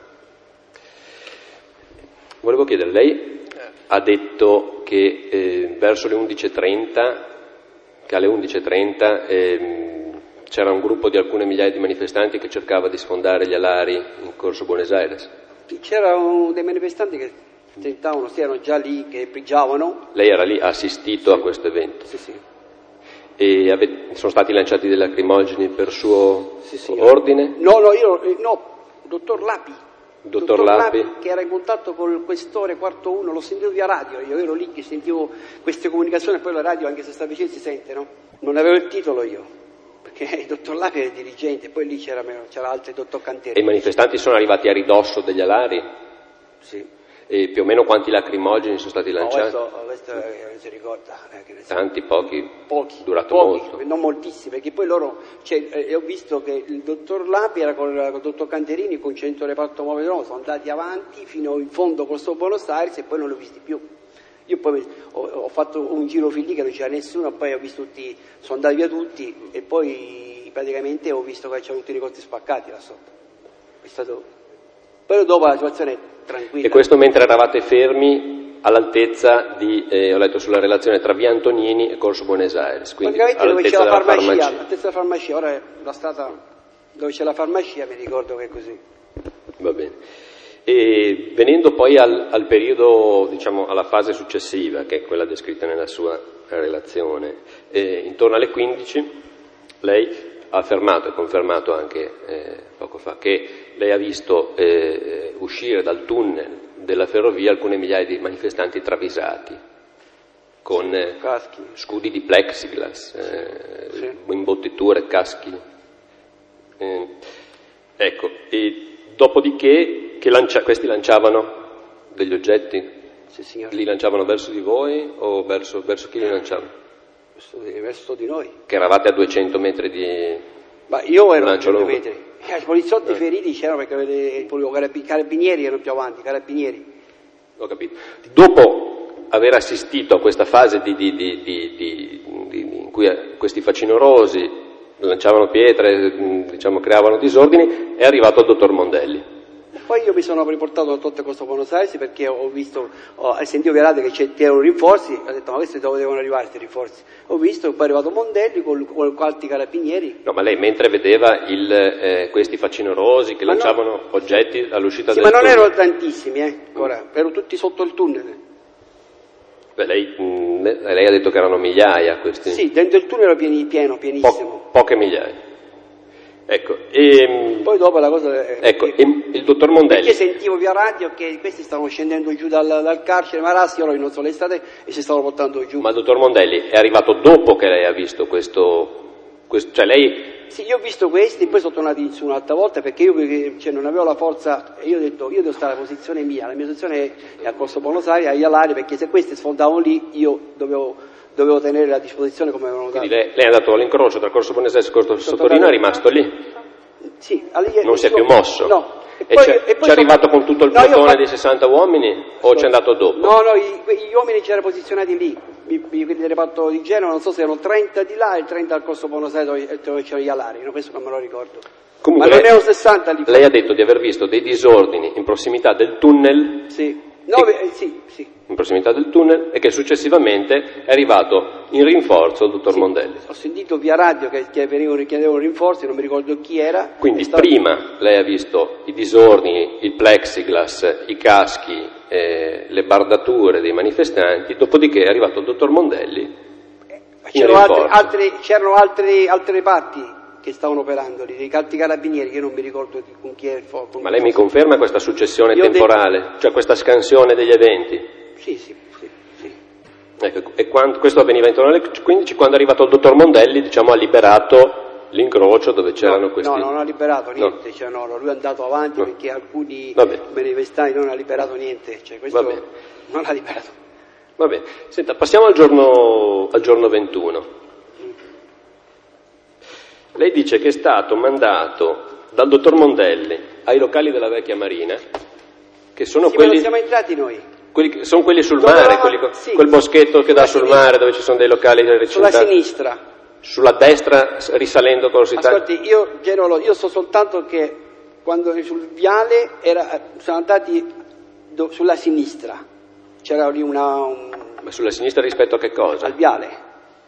[SPEAKER 4] Volevo chiedere, lei ha detto che eh, verso le undici e trenta, che alle undici e trenta eh, c'era un gruppo di alcune migliaia di manifestanti che cercava di sfondare gli alari in Corso Buenos Aires.
[SPEAKER 1] C'erano dei manifestanti che tentavano, sì, erano già lì, che prigiavano.
[SPEAKER 4] Lei era lì, ha assistito sì. a questo evento?
[SPEAKER 1] Sì, sì.
[SPEAKER 4] E ave- sono stati lanciati dei lacrimogeni per suo
[SPEAKER 1] sì, sì,
[SPEAKER 4] ordine?
[SPEAKER 1] No, no, io, no, dottor Lapi.
[SPEAKER 4] Dottor, dottor Lapi.
[SPEAKER 1] Lapi, che era in contatto col questore quarto uno, l'ho sentito via radio, io ero lì che sentivo queste comunicazioni, poi la radio, anche se sta vicino, si sente, no? Non avevo il titolo io, perché il dottor Lapi era il dirigente, poi lì c'era, c'era altri dottor Cantieri.
[SPEAKER 4] E i manifestanti sono arrivati a ridosso degli alari?
[SPEAKER 1] Sì.
[SPEAKER 4] E più o meno quanti lacrimogeni sono stati lanciati?
[SPEAKER 1] No, questo, questo eh, non si ricorda. Eh, che
[SPEAKER 4] Tanti, pochi?
[SPEAKER 1] Pochi.
[SPEAKER 4] Durato
[SPEAKER 1] pochi,
[SPEAKER 4] molto?
[SPEAKER 1] Non moltissimi, perché poi loro, cioè, eh, ho visto che il dottor Lapi era con il dottor Canterini, con cento reparto mobile nuovo, sono andati avanti fino in fondo con sto Buenos Aires e poi non li ho visti più. Io poi ho, ho fatto un giro fin lì che non c'era nessuno, poi ho visto tutti, sono andati via tutti e poi praticamente ho visto che c'erano tutti i ricordi spaccati là sotto. È stato... Però dopo la situazione è tranquilla.
[SPEAKER 4] E questo mentre eravate fermi all'altezza di, eh, ho letto sulla relazione, tra via Antonini e Corso Buenos Aires, quindi
[SPEAKER 1] praticamente dove c'è la farmacia,
[SPEAKER 4] farmacia.
[SPEAKER 1] all'altezza della farmacia, ora è la strada dove c'è la farmacia, mi ricordo che è così.
[SPEAKER 4] Va bene. E venendo poi al, al periodo, diciamo, alla fase successiva, che è quella descritta nella sua relazione, eh, intorno alle quindici lei ha affermato e confermato anche eh, poco fa che lei ha visto eh, uscire dal tunnel della ferrovia alcune migliaia di manifestanti travisati con eh, scudi di plexiglass, eh, sì. imbottiture, caschi. Eh, ecco, e dopodiché che lancia- questi lanciavano degli oggetti?
[SPEAKER 1] Sì, signore.
[SPEAKER 4] Li lanciavano verso di voi o verso, verso chi li lanciavano?
[SPEAKER 1] Verso di noi.
[SPEAKER 4] Che eravate a duecento metri di...
[SPEAKER 1] Ma io ero a duecento
[SPEAKER 4] lungo.
[SPEAKER 1] metri. I poliziotti eh. feriti c'erano perché i carabinieri erano più avanti, carabinieri.
[SPEAKER 4] Ho capito. Dopo aver assistito a questa fase di, di, di, di, di, di, in cui questi facinorosi lanciavano pietre, diciamo creavano disordini, è arrivato il dottor Mondelli.
[SPEAKER 1] Poi io mi sono riportato al Totte Corso Buenos Aires perché ho visto, ho sentito via radio che c'erano rinforzi, ho detto ma questi dove devono arrivare questi rinforzi? Ho visto, poi è arrivato Mondelli con, con altri carabinieri.
[SPEAKER 4] No, ma lei mentre vedeva il, eh, questi facinorosi che
[SPEAKER 1] ma
[SPEAKER 4] lanciavano
[SPEAKER 1] no,
[SPEAKER 4] oggetti all'uscita
[SPEAKER 1] sì,
[SPEAKER 4] del tunnel?
[SPEAKER 1] Sì, ma non erano tantissimi, eh, ancora, mm. erano tutti sotto il tunnel.
[SPEAKER 4] Beh, lei, mh, lei ha detto che erano migliaia questi?
[SPEAKER 1] Sì, dentro il tunnel era pieni, pieno, pienissimo.
[SPEAKER 4] Po- poche migliaia. Ecco, e,
[SPEAKER 1] poi dopo la cosa è,
[SPEAKER 4] ecco,
[SPEAKER 1] è,
[SPEAKER 4] e il dottor Mondelli.
[SPEAKER 1] Perché sentivo via radio che questi stavano scendendo giù dal, dal carcere Marassi, ora non so le strade, e si stavano portando giù.
[SPEAKER 4] Ma il dottor Mondelli è arrivato dopo che lei ha visto questo, questo cioè lei...
[SPEAKER 1] Sì, io ho visto questi, poi sono tornati in su un'altra volta perché io cioè, non avevo la forza, e io ho detto io devo stare alla posizione mia, la mia posizione è, è a Corso Buenos Aires, a Ialari, perché se questi sfondavano lì io dovevo, dovevo tenere a disposizione come avevano dato.
[SPEAKER 4] Quindi lei, lei è andato all'incrocio tra Corso Buenos Aires e Corso Torino, è rimasto lì?
[SPEAKER 1] Sì, allì,
[SPEAKER 4] non si è più mosso?
[SPEAKER 1] No.
[SPEAKER 4] E, e poi, c'è, e poi c'è arrivato con tutto il no, plotone fatto... dei sessanta uomini o c'è andato dopo?
[SPEAKER 1] No, no, gli, gli uomini c'erano posizionati lì, quindi del reparto di Genova, non so se erano trenta di là e trenta al Corso Buenos Aires dove c'erano gli alari, non penso che me lo ricordo.
[SPEAKER 4] Comunque
[SPEAKER 1] ma non
[SPEAKER 4] lei,
[SPEAKER 1] erano sessanta lì.
[SPEAKER 4] Lei ha detto di aver visto dei disordini in prossimità del tunnel.
[SPEAKER 1] Sì. No,
[SPEAKER 4] e,
[SPEAKER 1] beh, sì, sì.
[SPEAKER 4] in prossimità del tunnel e che successivamente è arrivato in rinforzo il dottor sì, Mondelli.
[SPEAKER 1] Ho sentito via radio che, che venivano, chiedevano rinforzi, non mi ricordo chi era.
[SPEAKER 4] Quindi
[SPEAKER 1] stato...
[SPEAKER 4] prima lei ha visto i disordini, il plexiglass, i caschi, eh, le bardature dei manifestanti, dopodiché è arrivato il dottor Mondelli.
[SPEAKER 1] Eh, c'erano altri, altri, c'erano altri, altre parti che stavano operando lì, dei calti carabinieri, che non mi ricordo con chi è. Con
[SPEAKER 4] Ma lei mi conferma questa successione
[SPEAKER 1] Io
[SPEAKER 4] temporale,
[SPEAKER 1] detto...
[SPEAKER 4] cioè questa scansione degli eventi?
[SPEAKER 1] Sì, sì, sì. sì.
[SPEAKER 4] Ecco, e quando, questo avveniva intorno alle quindici, quando è arrivato il dottor Mondelli, diciamo, ha liberato l'incrocio dove c'erano
[SPEAKER 1] no,
[SPEAKER 4] questi...
[SPEAKER 1] No, non ha liberato niente,
[SPEAKER 4] no.
[SPEAKER 1] Cioè, no, lui è andato avanti no. perché alcuni
[SPEAKER 4] Vabbè.
[SPEAKER 1] manifestanti non ha liberato niente, cioè questo
[SPEAKER 4] Vabbè.
[SPEAKER 1] non ha liberato.
[SPEAKER 4] Va bene, senta, passiamo al giorno, al giorno ventuno. Lei dice che è stato mandato dal dottor Mondelli ai locali della vecchia Marina, che sono
[SPEAKER 1] sì,
[SPEAKER 4] quelli...
[SPEAKER 1] ma non siamo entrati noi.
[SPEAKER 4] Quelli, sono quelli sul
[SPEAKER 1] no,
[SPEAKER 4] mare,
[SPEAKER 1] no,
[SPEAKER 4] quelli,
[SPEAKER 1] sì,
[SPEAKER 4] quel boschetto che dà sul
[SPEAKER 1] sinistra.
[SPEAKER 4] mare dove ci sono dei locali recintati.
[SPEAKER 1] Sulla sinistra.
[SPEAKER 4] Sulla destra, risalendo Corso Italia.
[SPEAKER 1] Ascolti, io, Genolo, io so soltanto che quando sul viale era, sono andati do, sulla sinistra. C'era lì una... Un...
[SPEAKER 4] Ma sulla sinistra rispetto a che cosa?
[SPEAKER 1] Al viale.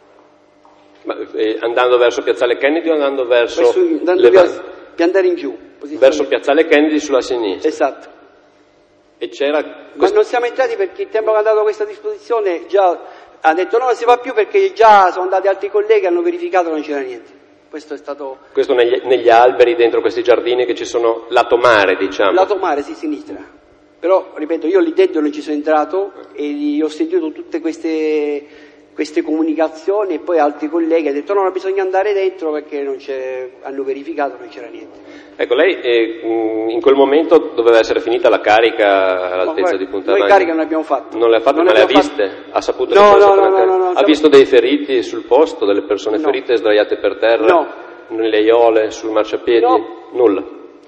[SPEAKER 4] Ma, eh, andando verso Piazzale Kennedy o andando verso...
[SPEAKER 1] Verso, andando via, per andare in giù.
[SPEAKER 4] Verso Piazzale Kennedy sulla sinistra.
[SPEAKER 1] Esatto.
[SPEAKER 4] E c'era...
[SPEAKER 1] Ma
[SPEAKER 4] Quest...
[SPEAKER 1] non siamo entrati perché il tempo che ha dato questa disposizione già ha detto no, non si va più perché già sono andati altri colleghi e hanno verificato che non c'era niente. Questo è stato...
[SPEAKER 4] Questo negli, negli alberi, dentro questi giardini che ci sono lato mare, diciamo.
[SPEAKER 1] Lato mare, sì, sinistra. Però, ripeto, io lì dentro non ci sono entrato e ho sentito tutte queste... queste comunicazioni e poi altri colleghi hanno detto no, non bisogna andare dentro perché non c'è, hanno verificato non c'era niente.
[SPEAKER 4] Ecco, lei eh, in quel momento doveva essere finita la carica all'altezza
[SPEAKER 1] no,
[SPEAKER 4] di Punta
[SPEAKER 1] Noi
[SPEAKER 4] Magna.
[SPEAKER 1] carica non abbiamo fatto.
[SPEAKER 4] Non le ha fatte,
[SPEAKER 1] non
[SPEAKER 4] ma le ha viste?
[SPEAKER 1] Fatto...
[SPEAKER 4] Ha saputo
[SPEAKER 1] no,
[SPEAKER 4] che
[SPEAKER 1] no,
[SPEAKER 4] no,
[SPEAKER 1] no, no, no,
[SPEAKER 4] Ha
[SPEAKER 1] siamo...
[SPEAKER 4] visto dei feriti sul posto, delle persone
[SPEAKER 1] no.
[SPEAKER 4] ferite sdraiate per terra?
[SPEAKER 1] No.
[SPEAKER 4] Nelle aiole, sul marciapiedi?
[SPEAKER 1] No.
[SPEAKER 4] Nulla.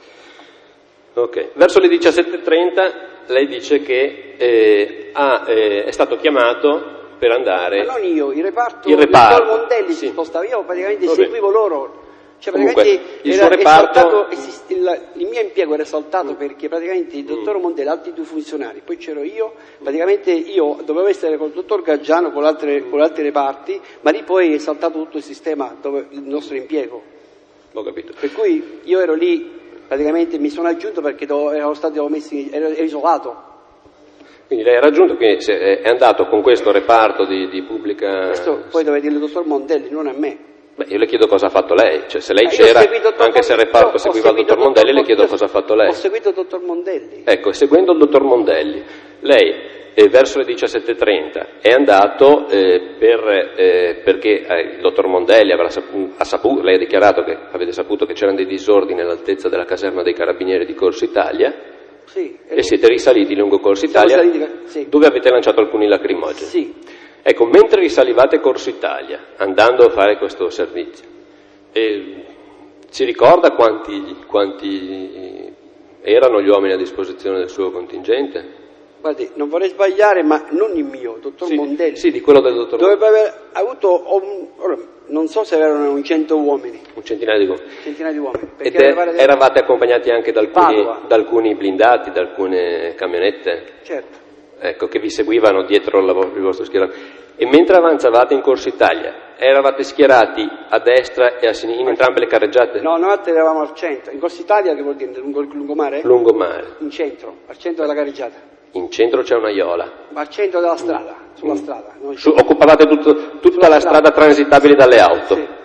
[SPEAKER 4] Ok. Verso le diciassette e trenta lei dice che eh, ha, eh, è stato chiamato per andare...
[SPEAKER 1] Ma non io, il reparto,
[SPEAKER 4] il reparto.
[SPEAKER 1] il Mondelli sì. si spostava, io praticamente Vabbè. seguivo loro. Cioè,
[SPEAKER 4] Comunque,
[SPEAKER 1] praticamente
[SPEAKER 4] il
[SPEAKER 1] era,
[SPEAKER 4] suo reparto...
[SPEAKER 1] esaltato, il, il mio impiego era saltato perché praticamente il dottor Mondelli, altri due funzionari, poi c'ero io, praticamente io dovevo essere col dottor Gaggiano con, altre, con altri reparti, ma lì poi è saltato tutto il sistema, dove, il nostro impiego.
[SPEAKER 4] Ho capito.
[SPEAKER 1] Per cui io ero lì, praticamente mi sono aggiunto perché do, ero stato messi, ero, ero isolato.
[SPEAKER 4] Quindi lei ha raggiunto, quindi è andato con questo reparto di, di pubblica...
[SPEAKER 1] Questo poi deve dire il dottor Mondelli, non a me.
[SPEAKER 4] Beh, io le chiedo cosa ha fatto lei, cioè se lei
[SPEAKER 1] Ma
[SPEAKER 4] c'era, anche
[SPEAKER 1] Mon...
[SPEAKER 4] se il reparto seguiva il dottor Mondelli, le chiedo cosa ha fatto lei.
[SPEAKER 1] Ho seguito il dottor Mondelli.
[SPEAKER 4] Ecco, seguendo il dottor Mondelli, lei eh, verso le diciassette e trenta è andato eh, per, eh, perché eh, il dottor Mondelli avrà saputo, ha saputo, lei ha dichiarato che avete saputo che c'erano dei disordini all'altezza della caserma dei carabinieri di Corso Italia.
[SPEAKER 1] Sì,
[SPEAKER 4] e siete risaliti lungo Corso Italia,
[SPEAKER 1] saliti, sì.
[SPEAKER 4] dove avete lanciato alcuni lacrimogeni.
[SPEAKER 1] Sì.
[SPEAKER 4] Ecco, mentre risalivate Corso Italia, andando a fare questo servizio, e si ricorda quanti, quanti erano gli uomini a disposizione del suo contingente?
[SPEAKER 1] Guardi, non vorrei sbagliare, ma non il mio, dottor
[SPEAKER 4] Sì,
[SPEAKER 1] Mondelli.
[SPEAKER 4] sì, di quello del dottor
[SPEAKER 1] Dovrebbe aver avuto, un, ora, non so se erano un cento uomini,
[SPEAKER 4] un centinaio di uomini.
[SPEAKER 1] centinaia di uomini.
[SPEAKER 4] Ed
[SPEAKER 1] perché
[SPEAKER 4] è-
[SPEAKER 1] pare di-
[SPEAKER 4] eravate accompagnati anche da alcuni,
[SPEAKER 1] Padova.
[SPEAKER 4] da alcuni blindati, da alcune camionette,
[SPEAKER 1] Certo.
[SPEAKER 4] ecco, che vi seguivano dietro il, vo- il vostro schieramento. E mentre avanzavate in Corsa Italia, eravate schierati a destra e a sinistra in entrambe le carreggiate?
[SPEAKER 1] No, noi eravamo al centro, in Corsa Italia, che vuol dire lungo il lungomare?
[SPEAKER 4] Lungomare.
[SPEAKER 1] In centro, al centro della carreggiata,
[SPEAKER 4] In centro c'è una Iola.
[SPEAKER 1] ma al centro della strada, sulla
[SPEAKER 4] Mm.
[SPEAKER 1] strada. Noi-
[SPEAKER 4] Su- occupavate tutto- tutta
[SPEAKER 1] Sulla
[SPEAKER 4] la
[SPEAKER 1] strada.
[SPEAKER 4] strada transitabile dalle auto.
[SPEAKER 1] Sì.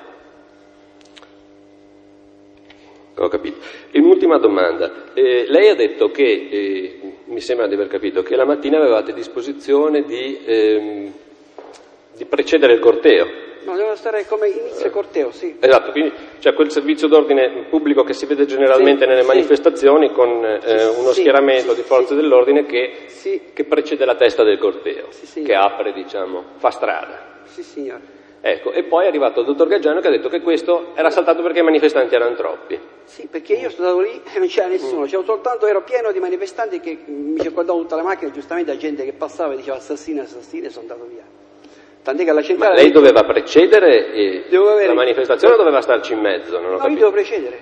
[SPEAKER 4] Ho capito. E un'ultima domanda. Eh, lei ha detto che, eh, mi sembra di aver capito, che la mattina avevate disposizione di, ehm, di precedere il corteo.
[SPEAKER 1] No, devono stare come inizio corteo, sì.
[SPEAKER 4] Esatto, quindi c'è quel servizio d'ordine pubblico che si vede generalmente
[SPEAKER 1] Sì,
[SPEAKER 4] nelle
[SPEAKER 1] sì.
[SPEAKER 4] manifestazioni con eh,
[SPEAKER 1] Sì,
[SPEAKER 4] uno
[SPEAKER 1] sì,
[SPEAKER 4] schieramento
[SPEAKER 1] sì,
[SPEAKER 4] di forze
[SPEAKER 1] sì.
[SPEAKER 4] dell'ordine che,
[SPEAKER 1] Sì,
[SPEAKER 4] che precede la testa del corteo,
[SPEAKER 1] Sì, sì.
[SPEAKER 4] che apre, diciamo, fa strada.
[SPEAKER 1] sì, signore.
[SPEAKER 4] Ecco, e poi è arrivato il dottor Gaggiano che ha detto che questo era saltato perché i manifestanti erano troppi.
[SPEAKER 1] Sì, perché io sono stato lì e non c'era nessuno, c'era soltanto, ero pieno di manifestanti che mi circondavano tutta la macchina, giustamente la gente che passava e diceva assassino, assassino, e sono andato via. Tant'è che alla
[SPEAKER 4] Ma
[SPEAKER 1] centrale...
[SPEAKER 4] lei doveva precedere e
[SPEAKER 1] Devo avere-
[SPEAKER 4] la manifestazione o doveva starci in mezzo? Non ho
[SPEAKER 1] No, io
[SPEAKER 4] capito.
[SPEAKER 1] devo precedere.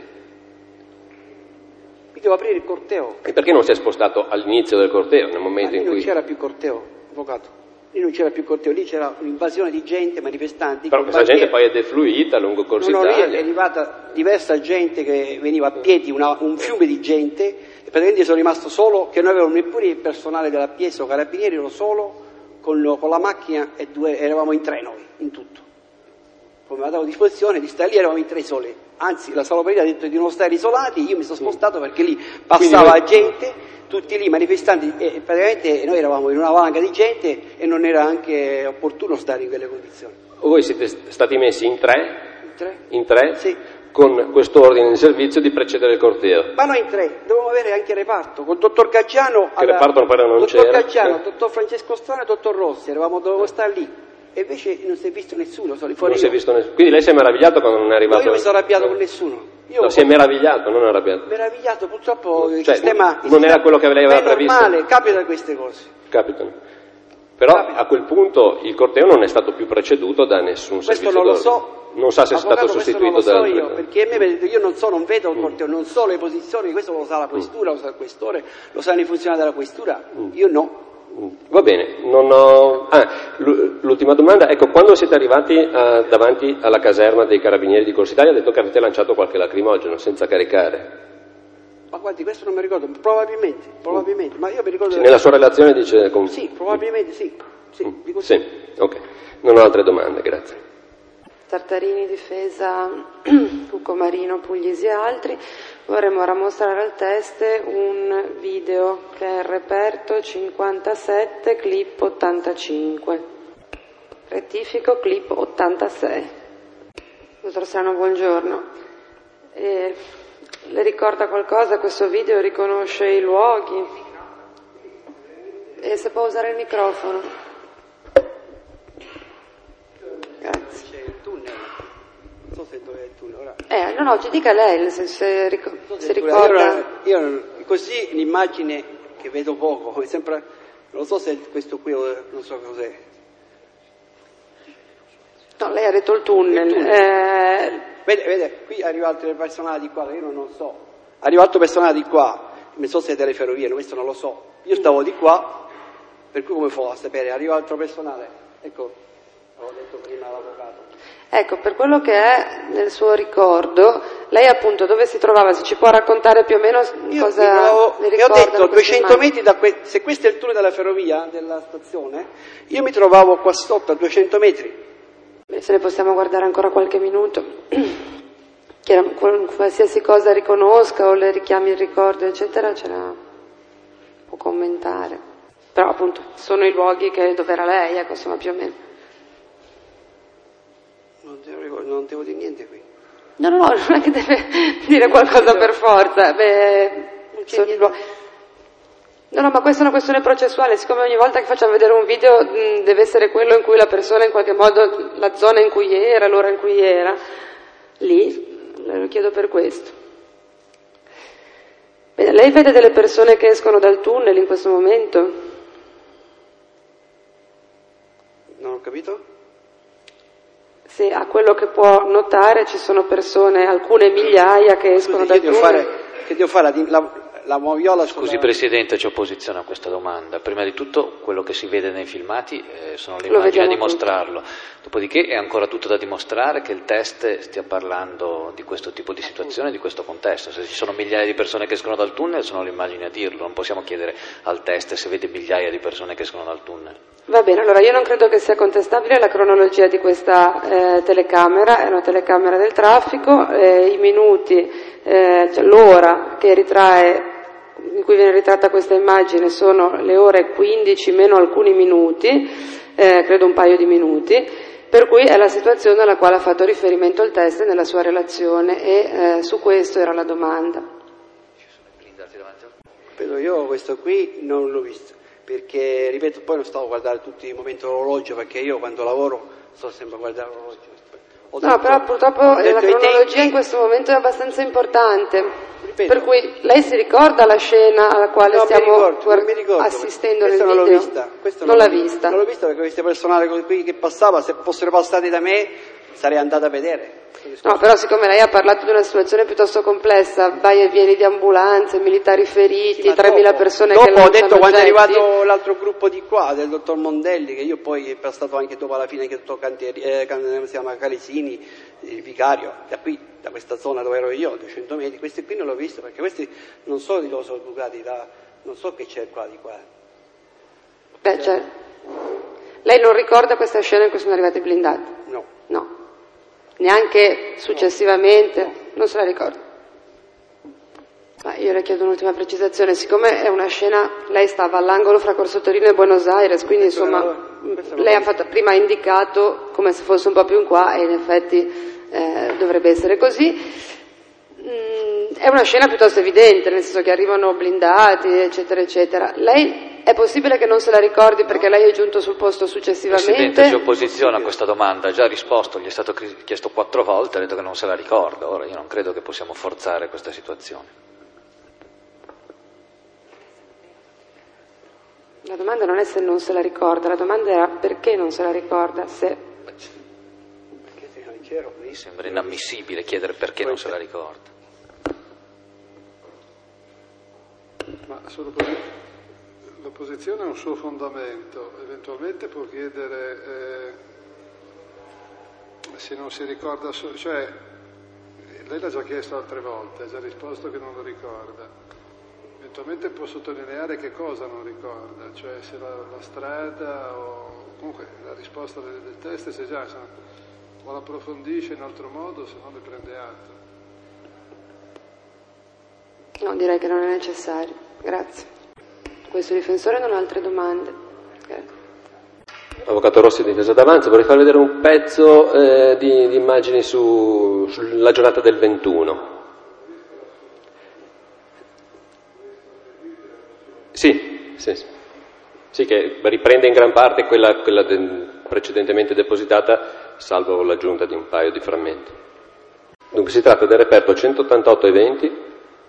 [SPEAKER 1] Io devo aprire il corteo.
[SPEAKER 4] E perché non si è spostato all'inizio del corteo, nel
[SPEAKER 1] Ma
[SPEAKER 4] momento
[SPEAKER 1] lì
[SPEAKER 4] in
[SPEAKER 1] non
[SPEAKER 4] cui...
[SPEAKER 1] c'era più corteo, avvocato. Lì non c'era più corteo, lì c'era un'invasione di gente, manifestanti.
[SPEAKER 4] Però
[SPEAKER 1] con
[SPEAKER 4] questa gente
[SPEAKER 1] bandiere.
[SPEAKER 4] poi è defluita lungo Corsa
[SPEAKER 1] No, no, lì è
[SPEAKER 4] Italia.
[SPEAKER 1] arrivata diversa gente che veniva a piedi, una- un fiume di gente, e praticamente sono rimasto solo, che non avevamo neppure il personale della P S o carabinieri, ero solo con, con la macchina e due, eravamo in tre noi, in tutto. Come mi ha dato a disposizione di stare lì, eravamo in tre soli. Anzi, la saloperia ha detto di non stare isolati, io mi sono spostato perché lì passava
[SPEAKER 4] Quindi voi-
[SPEAKER 1] gente, tutti lì manifestanti, e praticamente noi eravamo in una valanga di gente e non era anche opportuno stare in quelle condizioni.
[SPEAKER 4] Voi siete stati messi in tre,
[SPEAKER 1] In tre?
[SPEAKER 4] in tre
[SPEAKER 1] Sì.
[SPEAKER 4] con questo ordine di servizio di precedere il corteo.
[SPEAKER 1] Ma noi in tre, dovevamo avere anche il reparto, con il dottor Gaggiano,
[SPEAKER 4] Che reparto però non
[SPEAKER 1] dottor
[SPEAKER 4] c'era.
[SPEAKER 1] Gaggiano,
[SPEAKER 4] Eh.
[SPEAKER 1] dottor Francesco Strano e dottor Rossi, eravamo, dovevo stare lì, e invece non si è visto nessuno, sono fuori
[SPEAKER 4] Non si è
[SPEAKER 1] io.
[SPEAKER 4] visto nessuno. Quindi lei si è meravigliato quando non è
[SPEAKER 1] No,
[SPEAKER 4] arrivato...
[SPEAKER 1] io mi sono arrabbiato con nessuno. Io
[SPEAKER 4] No, si è meravigliato, non arrabbiato.
[SPEAKER 1] meravigliato, purtroppo il
[SPEAKER 4] Cioè,
[SPEAKER 1] sistema... il
[SPEAKER 4] non era
[SPEAKER 1] sistema-
[SPEAKER 4] quello che lei aveva
[SPEAKER 1] ma è
[SPEAKER 4] previsto?
[SPEAKER 1] normale, capita queste cose.
[SPEAKER 4] Capitano. Però
[SPEAKER 1] Capita.
[SPEAKER 4] a quel punto il corteo non è stato più preceduto da nessun
[SPEAKER 1] Questo
[SPEAKER 4] servizio
[SPEAKER 1] non lo
[SPEAKER 4] d'ordine.
[SPEAKER 1] so.
[SPEAKER 4] Non sa se è stato
[SPEAKER 1] Avvocato, questo
[SPEAKER 4] sostituito
[SPEAKER 1] non
[SPEAKER 4] da
[SPEAKER 1] lo so
[SPEAKER 4] altri.
[SPEAKER 1] io, perché a me mi ha detto, io non so, non vedo
[SPEAKER 4] Mm.
[SPEAKER 1] il corteo, non so le posizioni, questo lo sa la questura, lo sa il questore, lo sanno i funzionari della questura, io no.
[SPEAKER 4] Mm. Va bene, non ho... Ah, l- l'ultima domanda, ecco, quando siete arrivati eh, davanti alla caserma dei carabinieri di Corsa Italia ha detto che avete lanciato qualche lacrimogeno senza caricare.
[SPEAKER 1] Ma guardi, questo non mi ricordo, probabilmente, probabilmente, ma io mi ricordo...
[SPEAKER 4] Sì, nella sua relazione dice... con-
[SPEAKER 1] Sì, probabilmente sì, sì, dico sì.
[SPEAKER 4] Sì, ok. Non ho altre domande, grazie.
[SPEAKER 2] Tartarini, Difesa, Cuccomarino, Puglisi e altri, vorremmo ora mostrare al teste un video che è il reperto cinquantasette, clip ottantacinque. Rettifico, clip ottantasei. Dottor Strano, buongiorno. Eh, le ricorda qualcosa questo video? Riconosce i luoghi? E se può usare il microfono? Grazie.
[SPEAKER 1] C'è il tunnel, non so se dove è il tunnel, ora...
[SPEAKER 2] Eh, no, no, ci dica lei, se, se, ric-
[SPEAKER 1] non so
[SPEAKER 2] se
[SPEAKER 1] se il tunnel-
[SPEAKER 2] ricorda.
[SPEAKER 1] Io, io così l'immagine che vedo poco, come sempre, non so se questo qui, o- non so cos'è.
[SPEAKER 2] No, lei ha detto il tunnel.
[SPEAKER 1] Il tunnel.
[SPEAKER 2] Eh,
[SPEAKER 1] Vede, vede, qui arriva altro personale di qua, io non, non so. Arriva altro personale di qua, non so se è delle ferrovie, questo non lo so. Io stavo di qua, per cui come fa a sapere? Arriva altro personale, ecco, avevo detto prima all'avvocato.
[SPEAKER 2] ecco, per quello che è nel suo ricordo, lei appunto dove si trovava? Se ci può raccontare più o meno
[SPEAKER 1] Io
[SPEAKER 2] cosa
[SPEAKER 1] mi trovavo-
[SPEAKER 2] le
[SPEAKER 1] vi ho
[SPEAKER 2] ricordano
[SPEAKER 1] detto
[SPEAKER 2] queste
[SPEAKER 1] duecento
[SPEAKER 2] immagini?
[SPEAKER 1] metri da que- se questo è il tunnel della ferrovia, della stazione, io mi trovavo qua sotto a duecento metri.
[SPEAKER 2] Beh, se ne possiamo guardare ancora qualche minuto. Che qual- qualsiasi cosa riconosca o le richiami il ricordo, eccetera, ce la può commentare. Però appunto sono i luoghi che dove era lei, ecco, insomma, più o meno.
[SPEAKER 1] Non devo, ricor- non devo dire niente qui.
[SPEAKER 2] No, no, no, non è che deve dire qualcosa per forza. Beh, sono i luoghi. No, no, ma questa è una questione processuale, siccome ogni volta che facciamo vedere un video mh, deve essere quello in cui la persona in qualche modo, la zona in cui era, l'ora in cui era, lì, le lo chiedo per questo. Bene, lei vede delle persone che escono dal tunnel in questo momento?
[SPEAKER 5] quello che può notare ci sono persone, alcune migliaia che escono
[SPEAKER 1] Scusi,
[SPEAKER 5] dal
[SPEAKER 1] che devo
[SPEAKER 5] tunnel.
[SPEAKER 1] fare, che devo fare la, la, la moviola sulla...
[SPEAKER 6] Scusi Presidente, c'è opposizione a questa domanda. Prima di tutto quello che si vede nei filmati eh, sono le
[SPEAKER 5] Lo
[SPEAKER 6] immagini a
[SPEAKER 5] vediamo
[SPEAKER 6] dimostrarlo. Dopodiché è ancora tutto da dimostrare che il test stia parlando di questo tipo di situazione, di questo contesto. Se ci sono migliaia di persone che escono dal tunnel sono le immagini a dirlo, non possiamo chiedere al test se vede migliaia di persone che escono dal tunnel.
[SPEAKER 5] Va bene, allora io non credo che sia contestabile la cronologia di questa eh, telecamera, è una telecamera del traffico, eh, i minuti, eh, cioè l'ora che ritrae, in cui viene ritratta questa immagine sono le ore quindici meno alcuni minuti, eh, credo un paio di minuti, per cui è la situazione alla quale ha fatto riferimento il test nella sua relazione e eh, su questo era la domanda.
[SPEAKER 1] Però io questo qui non l'ho visto, perché, ripeto, poi non stavo a guardare tutti i momenti l'orologio, perché io quando lavoro sto sempre a guardare l'orologio. Ho
[SPEAKER 5] No,
[SPEAKER 1] detto-
[SPEAKER 5] però purtroppo
[SPEAKER 1] ho
[SPEAKER 5] eh,
[SPEAKER 1] detto
[SPEAKER 5] la
[SPEAKER 1] i
[SPEAKER 5] cronologia
[SPEAKER 1] tempi-
[SPEAKER 5] in questo momento è abbastanza importante.
[SPEAKER 1] Ripeto.
[SPEAKER 5] Per cui lei si ricorda la scena alla quale
[SPEAKER 1] No, mi
[SPEAKER 5] stiamo
[SPEAKER 1] ricordo,
[SPEAKER 5] guard-
[SPEAKER 1] non mi ricordo.
[SPEAKER 5] assistendo
[SPEAKER 1] Questa
[SPEAKER 5] nel
[SPEAKER 1] non
[SPEAKER 5] video?
[SPEAKER 1] l'ho vista. Questa
[SPEAKER 5] non l'ha
[SPEAKER 1] l'ho-
[SPEAKER 5] vista.
[SPEAKER 1] Non l'ho vista perché queste personale qui che passava, se fossero passati da me, sarei andata a vedere.
[SPEAKER 5] No, però siccome lei ha parlato di una situazione piuttosto complessa, vai e vieni di ambulanze, militari feriti,
[SPEAKER 1] Sì, ma
[SPEAKER 5] tremila
[SPEAKER 1] dopo-
[SPEAKER 5] persone
[SPEAKER 1] dopo
[SPEAKER 5] che
[SPEAKER 1] ho
[SPEAKER 5] lanciano
[SPEAKER 1] detto quando è
[SPEAKER 5] oggetti.
[SPEAKER 1] arrivato l'altro gruppo di qua, del dottor Mondelli, che io poi è passato anche dopo alla fine anche il dottor Cantieri, eh, Can- si chiama Calesini, il vicario, da qui, da questa zona dove ero io, duecento metri, questi qui non l'ho visto perché questi non so di dove sono bucati, da, non so che c'è qua di qua.
[SPEAKER 5] Beh, cioè, lei non ricorda questa scena in cui sono arrivati i blindati?
[SPEAKER 1] No.
[SPEAKER 5] No. Neanche successivamente? Non se la ricorda? Ma io le chiedo un'ultima precisazione, siccome è una scena, lei stava all'angolo fra Corso Torino e Buenos Aires, quindi
[SPEAKER 1] Questo
[SPEAKER 5] insomma
[SPEAKER 1] non- questo non
[SPEAKER 5] lei
[SPEAKER 1] lo-
[SPEAKER 5] ha fatto, prima ha indicato come se fosse un po' più in qua e in effetti eh, dovrebbe essere così. Mm, è una scena piuttosto evidente, nel senso che arrivano blindati, eccetera, eccetera. Lei è possibile che non se la ricordi perché lei è giunto sul posto successivamente?
[SPEAKER 6] Presidente, si opposizione a questa domanda, ha già risposto, gli è stato cri- chiesto quattro volte, ha detto che non se la ricorda, ora io non credo che possiamo forzare questa situazione.
[SPEAKER 5] La domanda non è se non se la ricorda, la domanda era perché non se la ricorda, se...
[SPEAKER 1] Perché se non c'ero lì.
[SPEAKER 6] Mi sembra inammissibile chiedere perché non se la ricorda.
[SPEAKER 7] Ma sull'opposizione l'opposizione ha un suo fondamento, eventualmente può chiedere eh, se non si ricorda, so- cioè lei l'ha già chiesto altre volte, ha già risposto che non lo ricorda, eventualmente può sottolineare che cosa non ricorda, cioè se la, la strada o comunque la risposta del, del test c'è già, se no, o l'approfondisce in altro modo, se no ne prende atto.
[SPEAKER 5] No, direi che non è necessario, grazie. Questo difensore non ha altre domande. Grazie.
[SPEAKER 4] Avvocato Rossi, difesa d'avanzo, vorrei far vedere un pezzo eh, di, di immagini su, sulla giornata del ventuno. Sì, sì, sì. Sì, che riprende in gran parte quella, quella de, precedentemente depositata, salvo l'aggiunta di un paio di frammenti. Dunque si tratta del reperto centottantotto eventi,